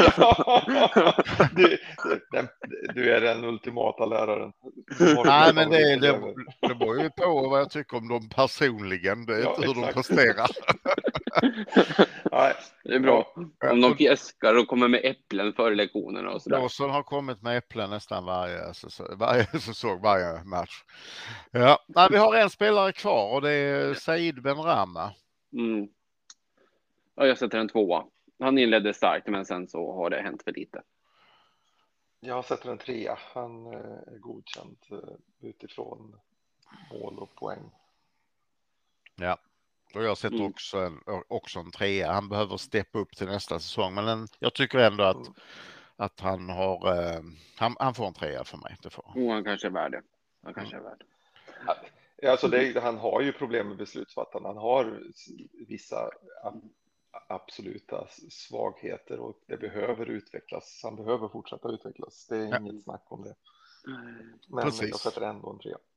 Du är den ultimata läraren. Nej, men det beror ju på vad jag tycker om dem personligen. Det är inte hur de presterar. Nej, det är bra. Om de fjäskar och kommer med äpplen före lektionerna och sådär. Dawson har kommit med äpplen nästan varje säsong, varje match. Ja, nej, vi har en spelare kvar och det är Said Benrahma. Ja, jag sätter en 2. Han inledde starkt, men sen så har det hänt för lite. Jag sätter en 3. Han är godkänd utifrån mål och poäng. Ja, och jag sätter också en 3. Han behöver steppa upp till nästa säsong, men jag tycker ändå att han har han får en 3 för mig. Det får. Han kanske är värd det. Alltså han har ju problem med beslutsfattarna. Han har vissa absoluta svagheter och det behöver utvecklas. Han behöver fortsätta utvecklas. Det är inget snack om det. Men precis. Jag sätter ändå en 3.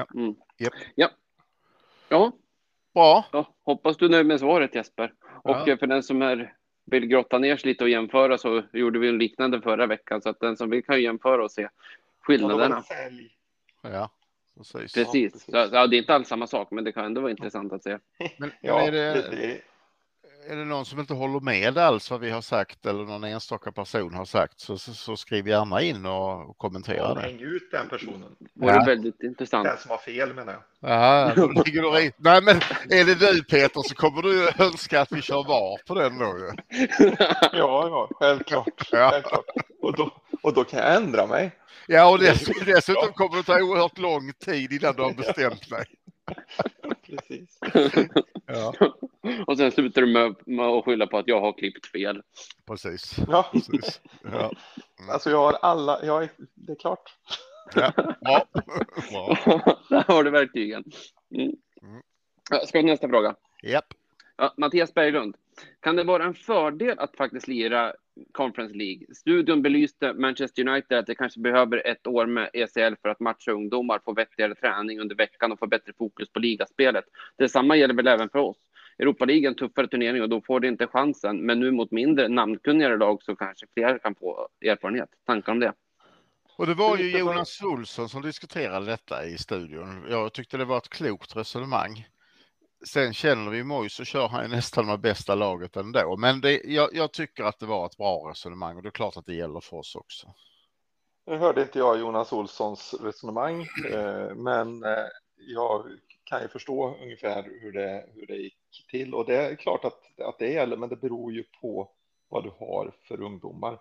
Ja. Bra. Ja, hoppas du är nöjd med svaret, Jesper. Och för den som vill grotta ner sig lite och jämföra, så gjorde vi en liknande förra veckan. Så att den som vill kan jämföra och se skillnaderna. Ja, precis. Så, det är inte alls samma sak, men det kan ändå vara intressant att se. Men är det någon som inte håller med alls vad vi har sagt eller någon enstaka person har sagt, så skriv gärna in och kommentera det. Häng ut den personen. Det är väldigt intressant. Den som har fel, menar jag. Ja, då ligger du i. Nej, men är det du, Peter, så kommer du önska att vi kör var på den då ju. Ja, självklart. Och då kan jag ändra mig. Ja, och dessutom kommer det ta oerhört lång tid innan du har bestämt dig. Precis. Ja. Och sen slutar du med att skylla på att jag har klippt fel. Precis. Ja. Precis. Ja. Alltså jag har det är klart. Ja. Bra. Där har du verktygen. Ska vi nästa fråga? Japp. Ja, Mattias Berglund. Kan det vara en fördel att faktiskt lira Conference League? Studion belyste Manchester United att det kanske behöver ett år med ECL för att matcha ungdomar, få vettigare träning under veckan och få bättre fokus på ligaspelet. Detsamma gäller väl även för oss. Europa League är en tuffare turnering och då får det inte chansen. Men nu mot mindre namnkunnigare lag så kanske fler kan få erfarenhet. Tankar om det? Och det var ju Jonas Olsson som diskuterade detta i studion. Jag tyckte det var ett klokt resonemang. Sen känner vi Moise så kör han ju nästan med bästa laget ändå. Men jag tycker att det var ett bra resonemang och det är klart att det gäller för oss också. Nu hörde inte jag Jonas Olssons resonemang, men jag kan ju förstå ungefär hur det gick till. Och det är klart att det gäller, men det beror ju på vad du har för ungdomar.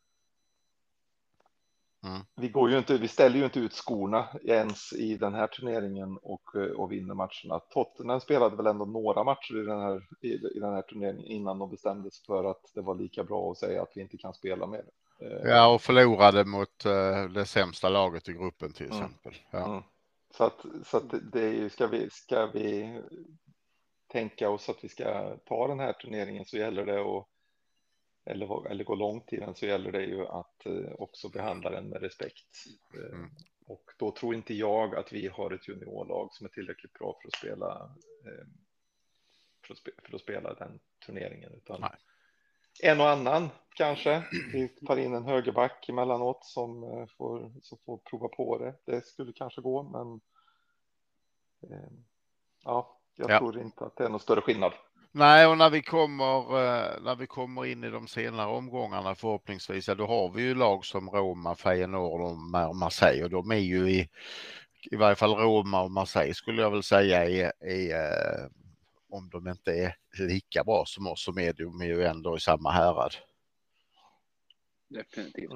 Vi ställer ju inte ut skorna ens i den här turneringen och vinner matcherna. Tottenham spelade väl ändå några matcher i den här turneringen innan de bestämde sig för att det var lika bra att säga att vi inte kan spela mer. Ja, och förlorade mot det sämsta laget i gruppen till exempel. Ja. Så att det är ju, ska vi tänka oss att vi ska ta den här turneringen, så gäller det eller gå långt i den, så gäller det ju att också behandla den med respekt. Och då tror inte jag att vi har ett juniorlag som är tillräckligt bra för att spela för att spela den turneringen. Utan Nej. en och annan kanske. Vi tar in en högerback emellanåt som får prova på det. Det skulle kanske gå, men jag tror inte att det är någon större skillnad. Nej, och när vi kommer in i de senare omgångarna förhoppningsvis, då har vi ju lag som Roma, Feyenoord och Marseille, och de är ju i varje fall Roma och Marseille skulle jag väl säga om de inte är lika bra som oss, så är de ju ändå i samma härad. Definitivt.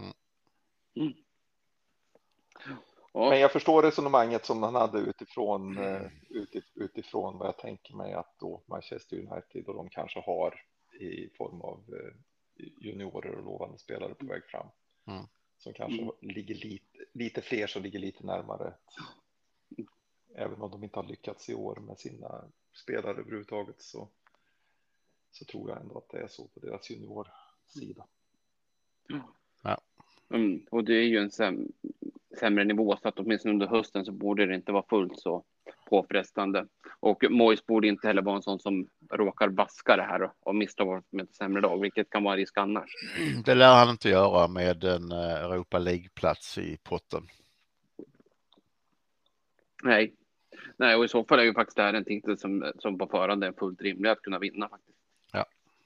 Ja. Men jag förstår resonemanget som han hade utifrån vad jag tänker mig att då Manchester United och de kanske har i form av juniorer och lovande spelare på väg fram. Som kanske ligger lite fler som ligger lite närmare. Även om de inte har lyckats i år med sina spelare överhuvudtaget, så tror jag ändå att det är så på deras juniorsida. Ja. Och det är ju en sämre nivå, så att åtminstone under hösten så borde det inte vara fullt så påfrestande. Och Moyes borde inte heller vara en sån som råkar vaska det här och mista vårt med ett sämre dag, vilket kan vara en risk annars. Det lär han inte göra med en Europa League-plats i potten. Nej, och i så fall är ju faktiskt det här en titel som på förhand är fullt rimlig att kunna vinna faktiskt. Ja.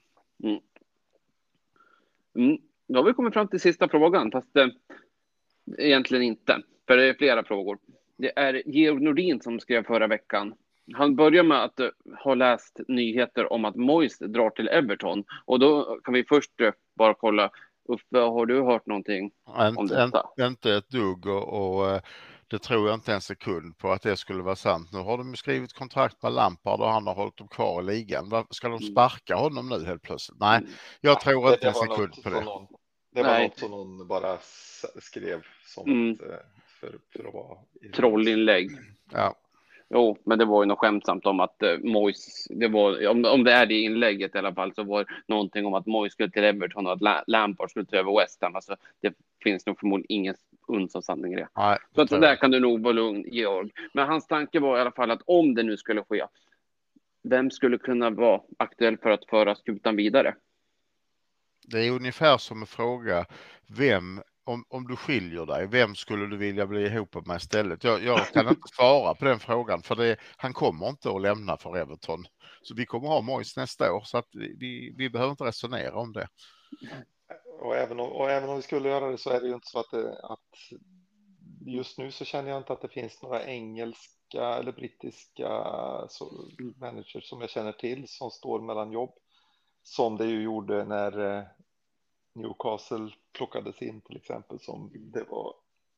Då har vi kommit fram till sista frågan, fast egentligen inte, för det är flera frågor. Det är Georg Nordin som skrev förra veckan. Han börjar med att ha läst nyheter om att Moyes drar till Everton, och då kan vi först bara kolla. Uffe, har du hört någonting om detta? Inte ett dugg, och det tror jag inte en sekund på att det skulle vara sant. Nu har de ju skrivit kontrakt med Lampard och han har hållit dem kvar i ligan. Ska de sparka honom nu helt plötsligt? Nej, jag tror inte en sekund på det. Det var något som någon bara skrev som för att vara trollinlägg. Ja. Jo, men det var ju något skämtsamt om att Moyes, det var, om det är det inlägget i alla fall, så var det någonting om att Moyes skulle till Everton och att Lampard skulle ta över West Ham. Alltså, det finns nog förmodligen ingen uns av sanning i det. Nej, så att där kan du nog vara lugn, Georg. Men hans tanke var i alla fall att om det nu skulle ske, vem skulle kunna vara aktuell för att föra skutan vidare? Det är ungefär som en fråga, om du skiljer dig, vem skulle du vilja bli ihop med istället? Jag kan inte svara på den frågan, för han kommer inte att lämna för Everton. Så vi kommer ha Moyes nästa år, så att vi behöver inte resonera om det. Och även om vi skulle göra det, så är det ju inte så att just nu så känner jag inte att det finns några engelska eller brittiska managers som jag känner till som står mellan jobb. Som det ju gjorde när Newcastle plockades in till exempel, som det var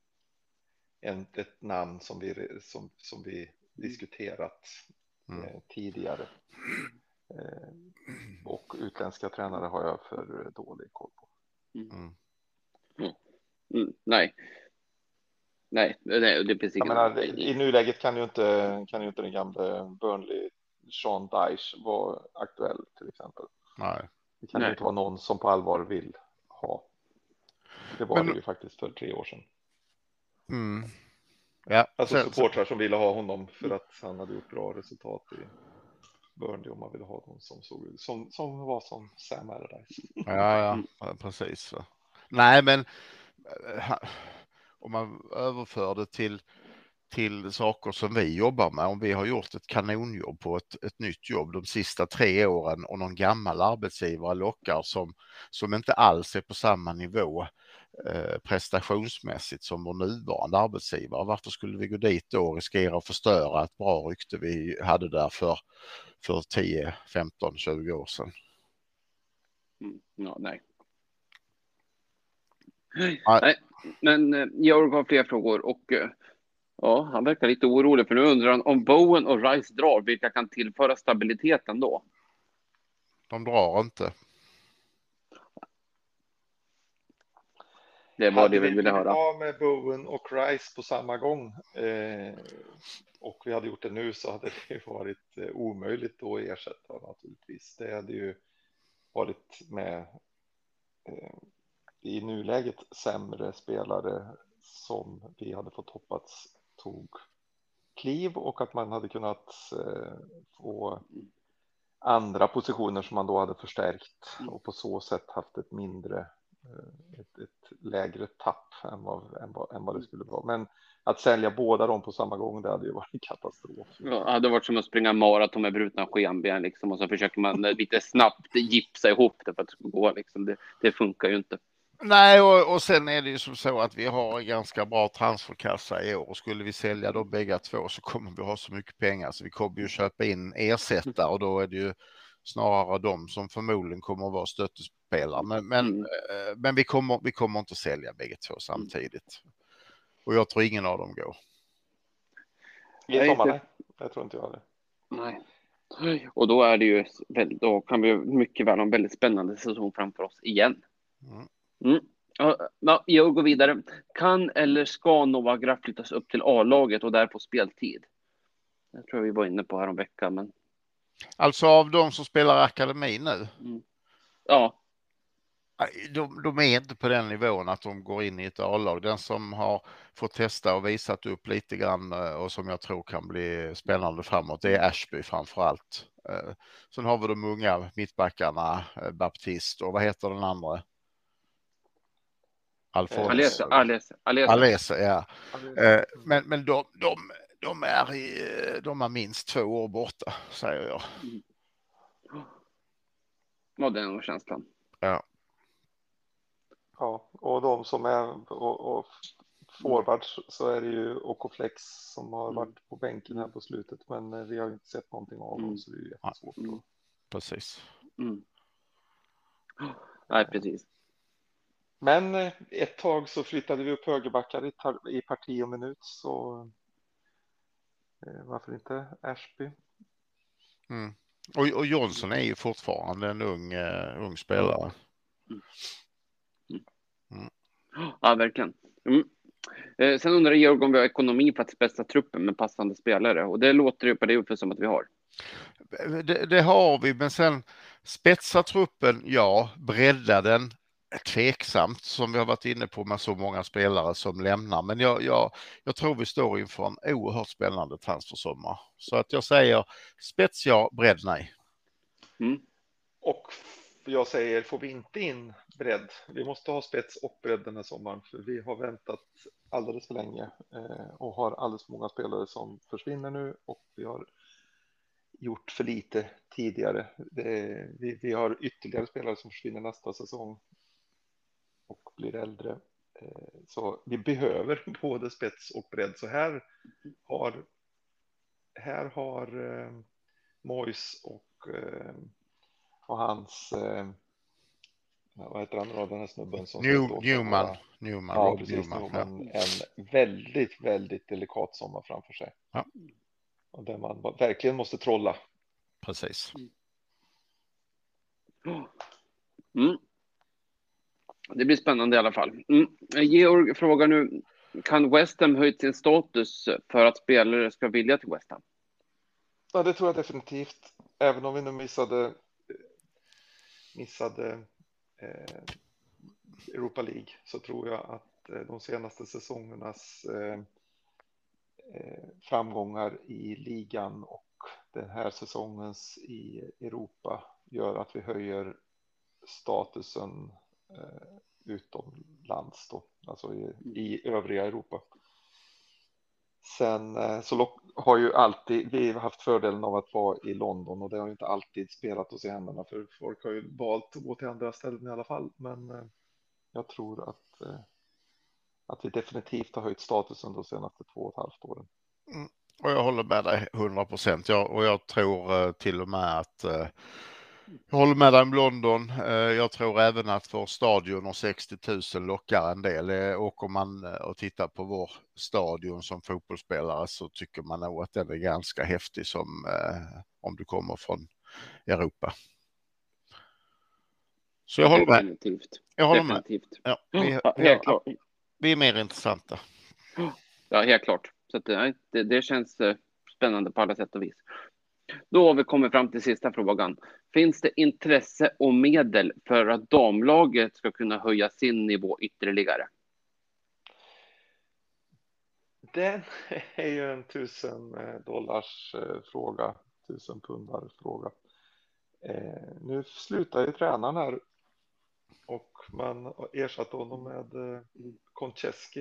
ett namn som vi diskuterat tidigare. Och utländska tränare har jag för dålig koll på. Nej, det är precis. I nuläget kan ju inte den gamla Burnley Sean Dyche vara aktuell till exempel. Nej. Det kan ju inte vara någon som på allvar vill ha. Det var det ju faktiskt för 3 år sedan. Ja. Alltså supportrar som ville ha honom för att han hade gjort bra resultat i Burnley, om man ville ha någon som såg ut som var som Sam Allardyce. Ja, precis. Nej, men om man överför det till saker som vi jobbar med, om vi har gjort ett kanonjobb på ett nytt jobb de sista 3 åren och någon gammal arbetsgivare lockar som inte alls är på samma nivå prestationsmässigt som vår nuvarande arbetsgivare, varför skulle vi gå dit då och riskera att förstöra ett bra rykte vi hade där för 10, 15, 20 år sedan? Nej. Men Georg har fler frågor, och han verkar lite orolig, för nu undrar han om Bowen och Rice drar, vilka kan tillföra stabiliteten då? De drar inte. Det var det vi ville höra. Ja, med Bowen och Rice på samma gång. Och vi hade gjort det nu, så hade det varit omöjligt att ersätta naturligtvis. Det hade ju varit med i nuläget sämre spelare som vi hade fått hoppats tog kliv, och att man hade kunnat få andra positioner som man då hade förstärkt och på så sätt haft ett mindre, ett lägre tapp än vad det skulle vara. Men att sälja båda dem på samma gång, det hade ju varit en katastrof. Ja, det hade varit som att springa maraton med brutna skenben liksom, och så försöker man lite snabbt gipsa ihop det för att det ska gå liksom. Det funkar ju inte. Nej, och sen är det ju som så att vi har en ganska bra transferkassa i år, och skulle vi sälja då bägge två så kommer vi ha så mycket pengar så vi kommer ju köpa in ersättare, och då är det ju snarare de som förmodligen kommer att vara stöttespelare. Men vi kommer inte sälja bägge två samtidigt. Och jag tror ingen av dem går. I sommar, jag tror inte jag det. Nej. Och då är det ju då kan vi mycket väl ha en väldigt spännande säsong framför oss igen. Jag går vidare. Kan eller ska Noah Graf flyttas upp till A-laget och där på speltid? Jag tror vi var inne på här om veckan. Men... Alltså av de som spelar akademi nu? Ja. De är inte på den nivån att de går in i ett A-lag. Den som har fått testa och visat upp lite grann och som jag tror kan bli spännande framåt, det är Ashby framför allt. Sen har vi de unga mittbackarna, Baptist och vad heter den andra? Alesa, ja. Men de är minst 2 år borta, säger jag. Ja, det är nog känslan. Ja. Ja, och de som är och forwards så är det ju Okoflex som har varit på bänken här på slutet, men vi har ju inte sett någonting av dem, så det är ju jättesvårt. Precis. Nej, precis. Men ett tag så flyttade vi upp högerbackar i parti och minut, så varför inte Ashby? Och Johnson är ju fortfarande en ung spelare. Ja, verkligen. Sen undrar Georg om vi har ekonomi för att spetsa truppen med passande spelare, och det låter ju på det för som att vi har. Det har vi, men sen spetsa truppen, ja, bredda den tveksamt, som vi har varit inne på med så många spelare som lämnar. Men jag tror vi står inför en oerhört spännande transfersommar. Så att jag säger spets ja, bredd nej. Och jag säger, får vi inte in bredd, vi måste ha spets och bredd den här sommaren, för vi har väntat alldeles för länge och har alldeles för många spelare som försvinner nu, och vi har gjort för lite tidigare. Vi har ytterligare spelare som försvinner nästa säsong och blir äldre. Så vi behöver både spets och bredd. Så här har Mois och hans vad heter han då, den här snubben som Newman. Ja, precis, Newman. En väldigt, väldigt delikat sommar framför sig. Ja. Och där man verkligen måste trolla. Precis. Det blir spännande i alla fall. Georg frågar nu, kan West Ham höjt sin status för att spelare ska vilja till West Ham? Ja, det tror jag definitivt. Även om vi nu missade Europa League, så tror jag att de senaste säsongernas framgångar i ligan och den här säsongens i Europa gör att vi höjer statusen utomlands då, alltså i övriga Europa. Sen så har ju alltid vi haft fördelen av att vara i London, och det har ju inte alltid spelat oss i händerna, för folk har ju valt att gå till andra ställen i alla fall. Men jag tror att vi definitivt har höjt statusen de senaste 2,5 åren. Och jag håller med dig 100%. Och jag tror till och med att jag håller med dig om London. Jag tror även att vår stadion och 60 000 lockar en del. Åker man och tittar på vår stadion som fotbollsspelare så tycker man nog att den är ganska häftig, som om du kommer från Europa. Så jag håller med. Definitivt. Jag håller Definitivt. med. Ja, helt klart. Vi är mer intressanta. Ja, helt klart. Så att det känns spännande på alla sätt och vis. Då har vi kommit fram till sista frågan. Finns det intresse och medel för att damlaget ska kunna höja sin nivå ytterligare? Den är ju en $1000 fråga, 1000 pundar fråga. Nu slutar ju tränaren här och man ersatte honom med Konchesky.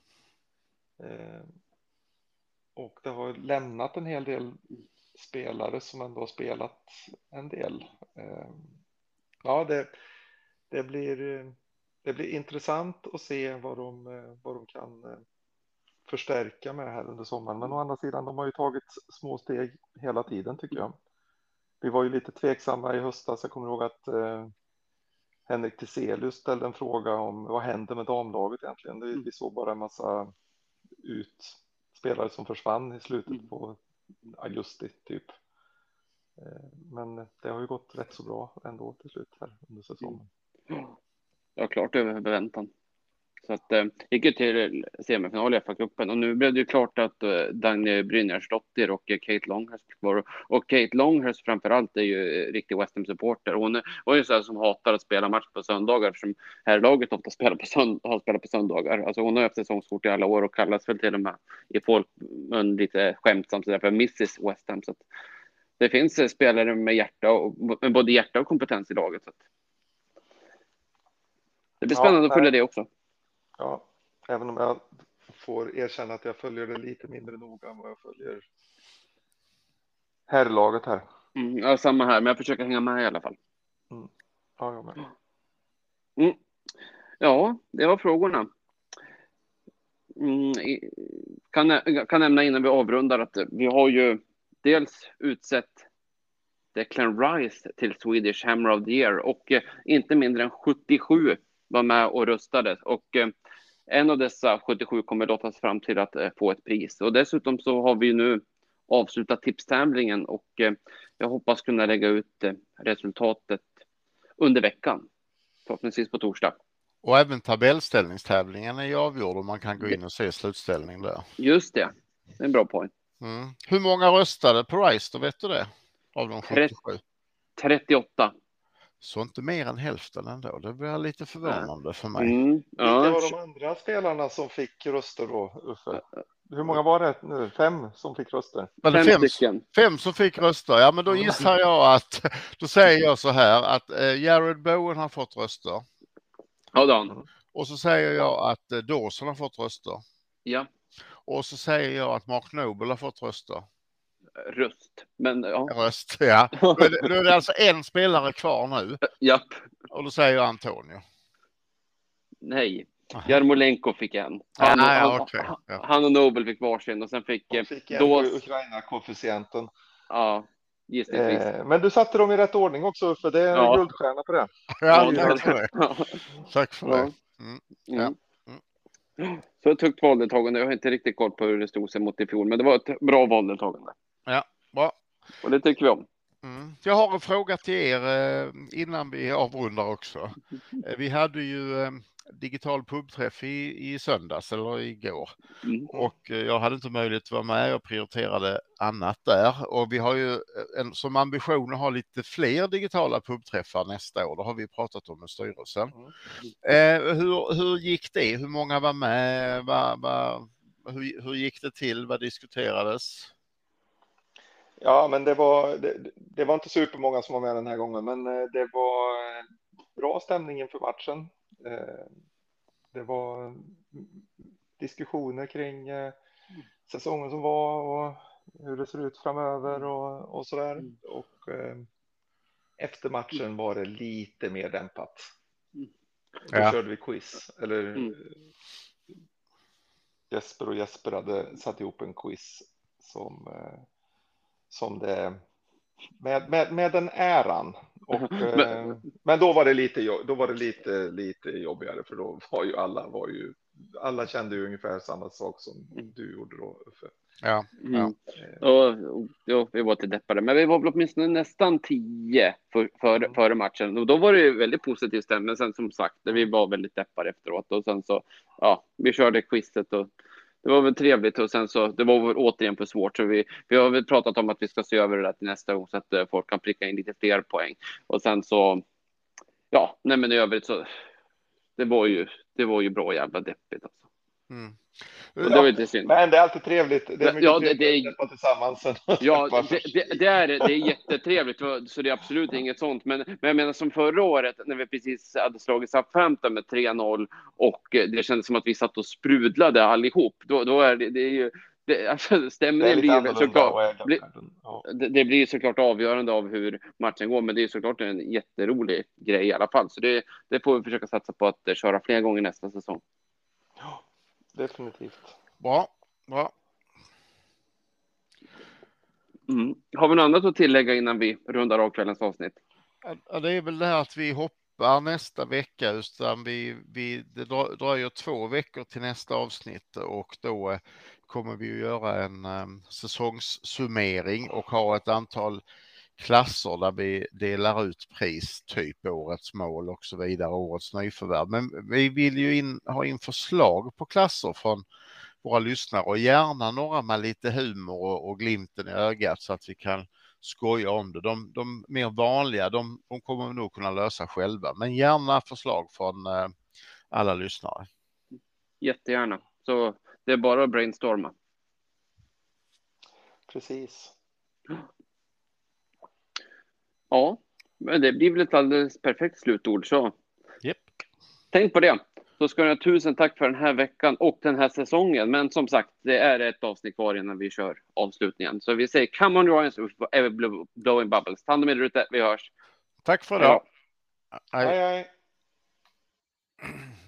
Och det har lämnat en hel del spelare som ändå har spelat en del. Ja, det blir intressant att se vad de kan förstärka med här under sommaren. Men å andra sidan, de har ju tagit små steg hela tiden tycker jag. Vi var ju lite tveksamma i höstas. Jag kommer ihåg att Henrik Tiselius ställde en fråga om vad händer med damlaget egentligen. Vi såg bara en massa spelare som försvann i slutet på augusti typ. Men det har ju gått rätt så bra ändå till slut här under säsongen. Ja, klart över förväntan. Så att gick ju till semifinal i FA-cupen och nu blev det ju klart att Dagny Brynärsdottir och Kate Longhurst var. Och Kate Longhurst framförallt är ju riktig West Ham-supporter. Hon är ju så här som hatar att spela match på söndagar eftersom herrlaget ofta har spelat på söndagar. Alltså hon har haft säsongskort i alla år och kallas väl till och med i folkmun lite skämtsamt för Mrs West Ham. Så att det finns spelare med hjärta med både hjärta och kompetens i laget. Så att det blir spännande att följa det också. Ja, även om jag får erkänna att jag följer det lite mindre noga än vad jag följer herrlaget här. Ja, samma här, men jag försöker hänga med i alla fall. Ja, jag med. Ja, det var frågorna. Kan nämna innan vi avrundar att vi har ju dels utsett Declan Rice till Swedish Hammer of the Year och inte mindre än 77 var med och röstade och en av dessa 77 kommer låtas fram till att få ett pris. Och dessutom så har vi nu avslutat tipstävlingen och jag hoppas kunna lägga ut resultatet under veckan. Förhoppningsvis på torsdag. Och även tabellställningstävlingen är ju avgjord och man kan gå in och se slutställning där. Just det. Det är en bra poäng. Hur många röstade på Rice då, vet du det? Av de 77? 38. Så inte mer än hälften ändå. Det blir lite förvånande för mig. Vilka var de andra spelarna som fick röster då, Uffe? Hur många var det nu? 5 som fick röster? Fem som fick röster. Ja, men då gissar jag att, då säger jag så här att Jared Bowen har fått röster. Ja, Dan. Och så säger jag att Dawson har fått röster. Ja. Och så säger jag att Mark Noble har fått röster. Röst. Men ja. Röst, ja. Nu är det alltså en spelare kvar nu. Japp. Och då säger jag Antonio. Nej. Jarmolenko fick en. Han och Nobel fick varsin och sen fick en på Ukraina-koefficienten. Ja, gissningsvis. Men du satte dem i rätt ordning också för det är en guldstjärna på det. Ja, tack för det. Tack för det. Så ett högt valdeltagande. Jag har inte riktigt koll på hur det stod sig mot i fjol, men det var ett bra valdeltagande. Ja, bra. Och det tycker vi om. Jag har en fråga till er innan vi avrundar också. Vi hade ju digital pubträff i söndags eller igår. Och jag hade inte möjlighet att vara med. Jag prioriterade annat där. Och vi har ju som ambition att ha lite fler digitala pubträffar nästa år. Det har vi pratat om med styrelsen. Hur gick det? Hur många var med? Hur gick det till? Vad diskuterades? Ja, men det var inte supermånga som var med den här gången, men det var bra stämning inför matchen. Det var diskussioner kring säsongen som var och hur det ser ut framöver och sådär. Och efter matchen var det lite mer dämpat. Då körde vi quiz. Eller Jesper hade satt ihop en quiz som det med den äran. Och, men då var det lite jobbigare för då var ju alla kände ju ungefär samma sak som du gjorde då, Uffe. Ja. Och vi var lite deppade, men vi var väl åtminstone nästan 10 före matchen och då var det ju väldigt positiv stämning, men sen som sagt vi var väldigt deppade efteråt och sen så vi körde quizet och det var väl trevligt och sen så det var väl återigen för svårt så vi har väl pratat om att vi ska se över det där till nästa gång så att folk kan pricka in lite fler poäng och sen så men i övrigt så det var ju bra jävla deppigt alltså. Och det var inte synd. Men det är alltid trevligt. Det är mycket Ja, trevligt att träffa tillsammans. Ja, det är jättetrevligt, så det är absolut inget sånt. Men jag menar som förra året när vi precis hade slagit Southampton med 3-0 och det kändes som att vi satt och sprudlade allihop. Då är det är ju... Alltså, stämningen blir såklart, det blir såklart avgörande av hur matchen går, men det är såklart en jätterolig grej i alla fall. Så det får vi försöka satsa på att köra fler gånger nästa säsong. Ja, definitivt. Bra. Har vi något annat att tillägga innan vi rundar av kvällens avsnitt? Ja, det är väl det här att vi hoppar nästa vecka, utan det dröjer 2 veckor till nästa avsnitt och då kommer vi att göra en säsongssummering och ha ett antal klasser där vi delar ut pris, typ årets mål och så vidare, årets nyförvärv. Men vi vill ju ha in förslag på klasser från våra lyssnare och gärna några med lite humor och glimten i ögat så att vi kan skoja om det. De mer vanliga, de kommer vi nog kunna lösa själva, men gärna förslag från alla lyssnare. Jättegärna. Så det är bara att brainstorma. Precis. Ja, men det blir väl ett alldeles perfekt slutord så. Yep. Tänk på det. Så ska ni ha 1000 tack för den här veckan och den här säsongen. Men som sagt, det är ett avsnitt kvar innan vi kör avslutningen. Så vi säger come on Giants, ever blowing bubbles. Ta hand om er ute, vi hörs. Tack för det. Hej.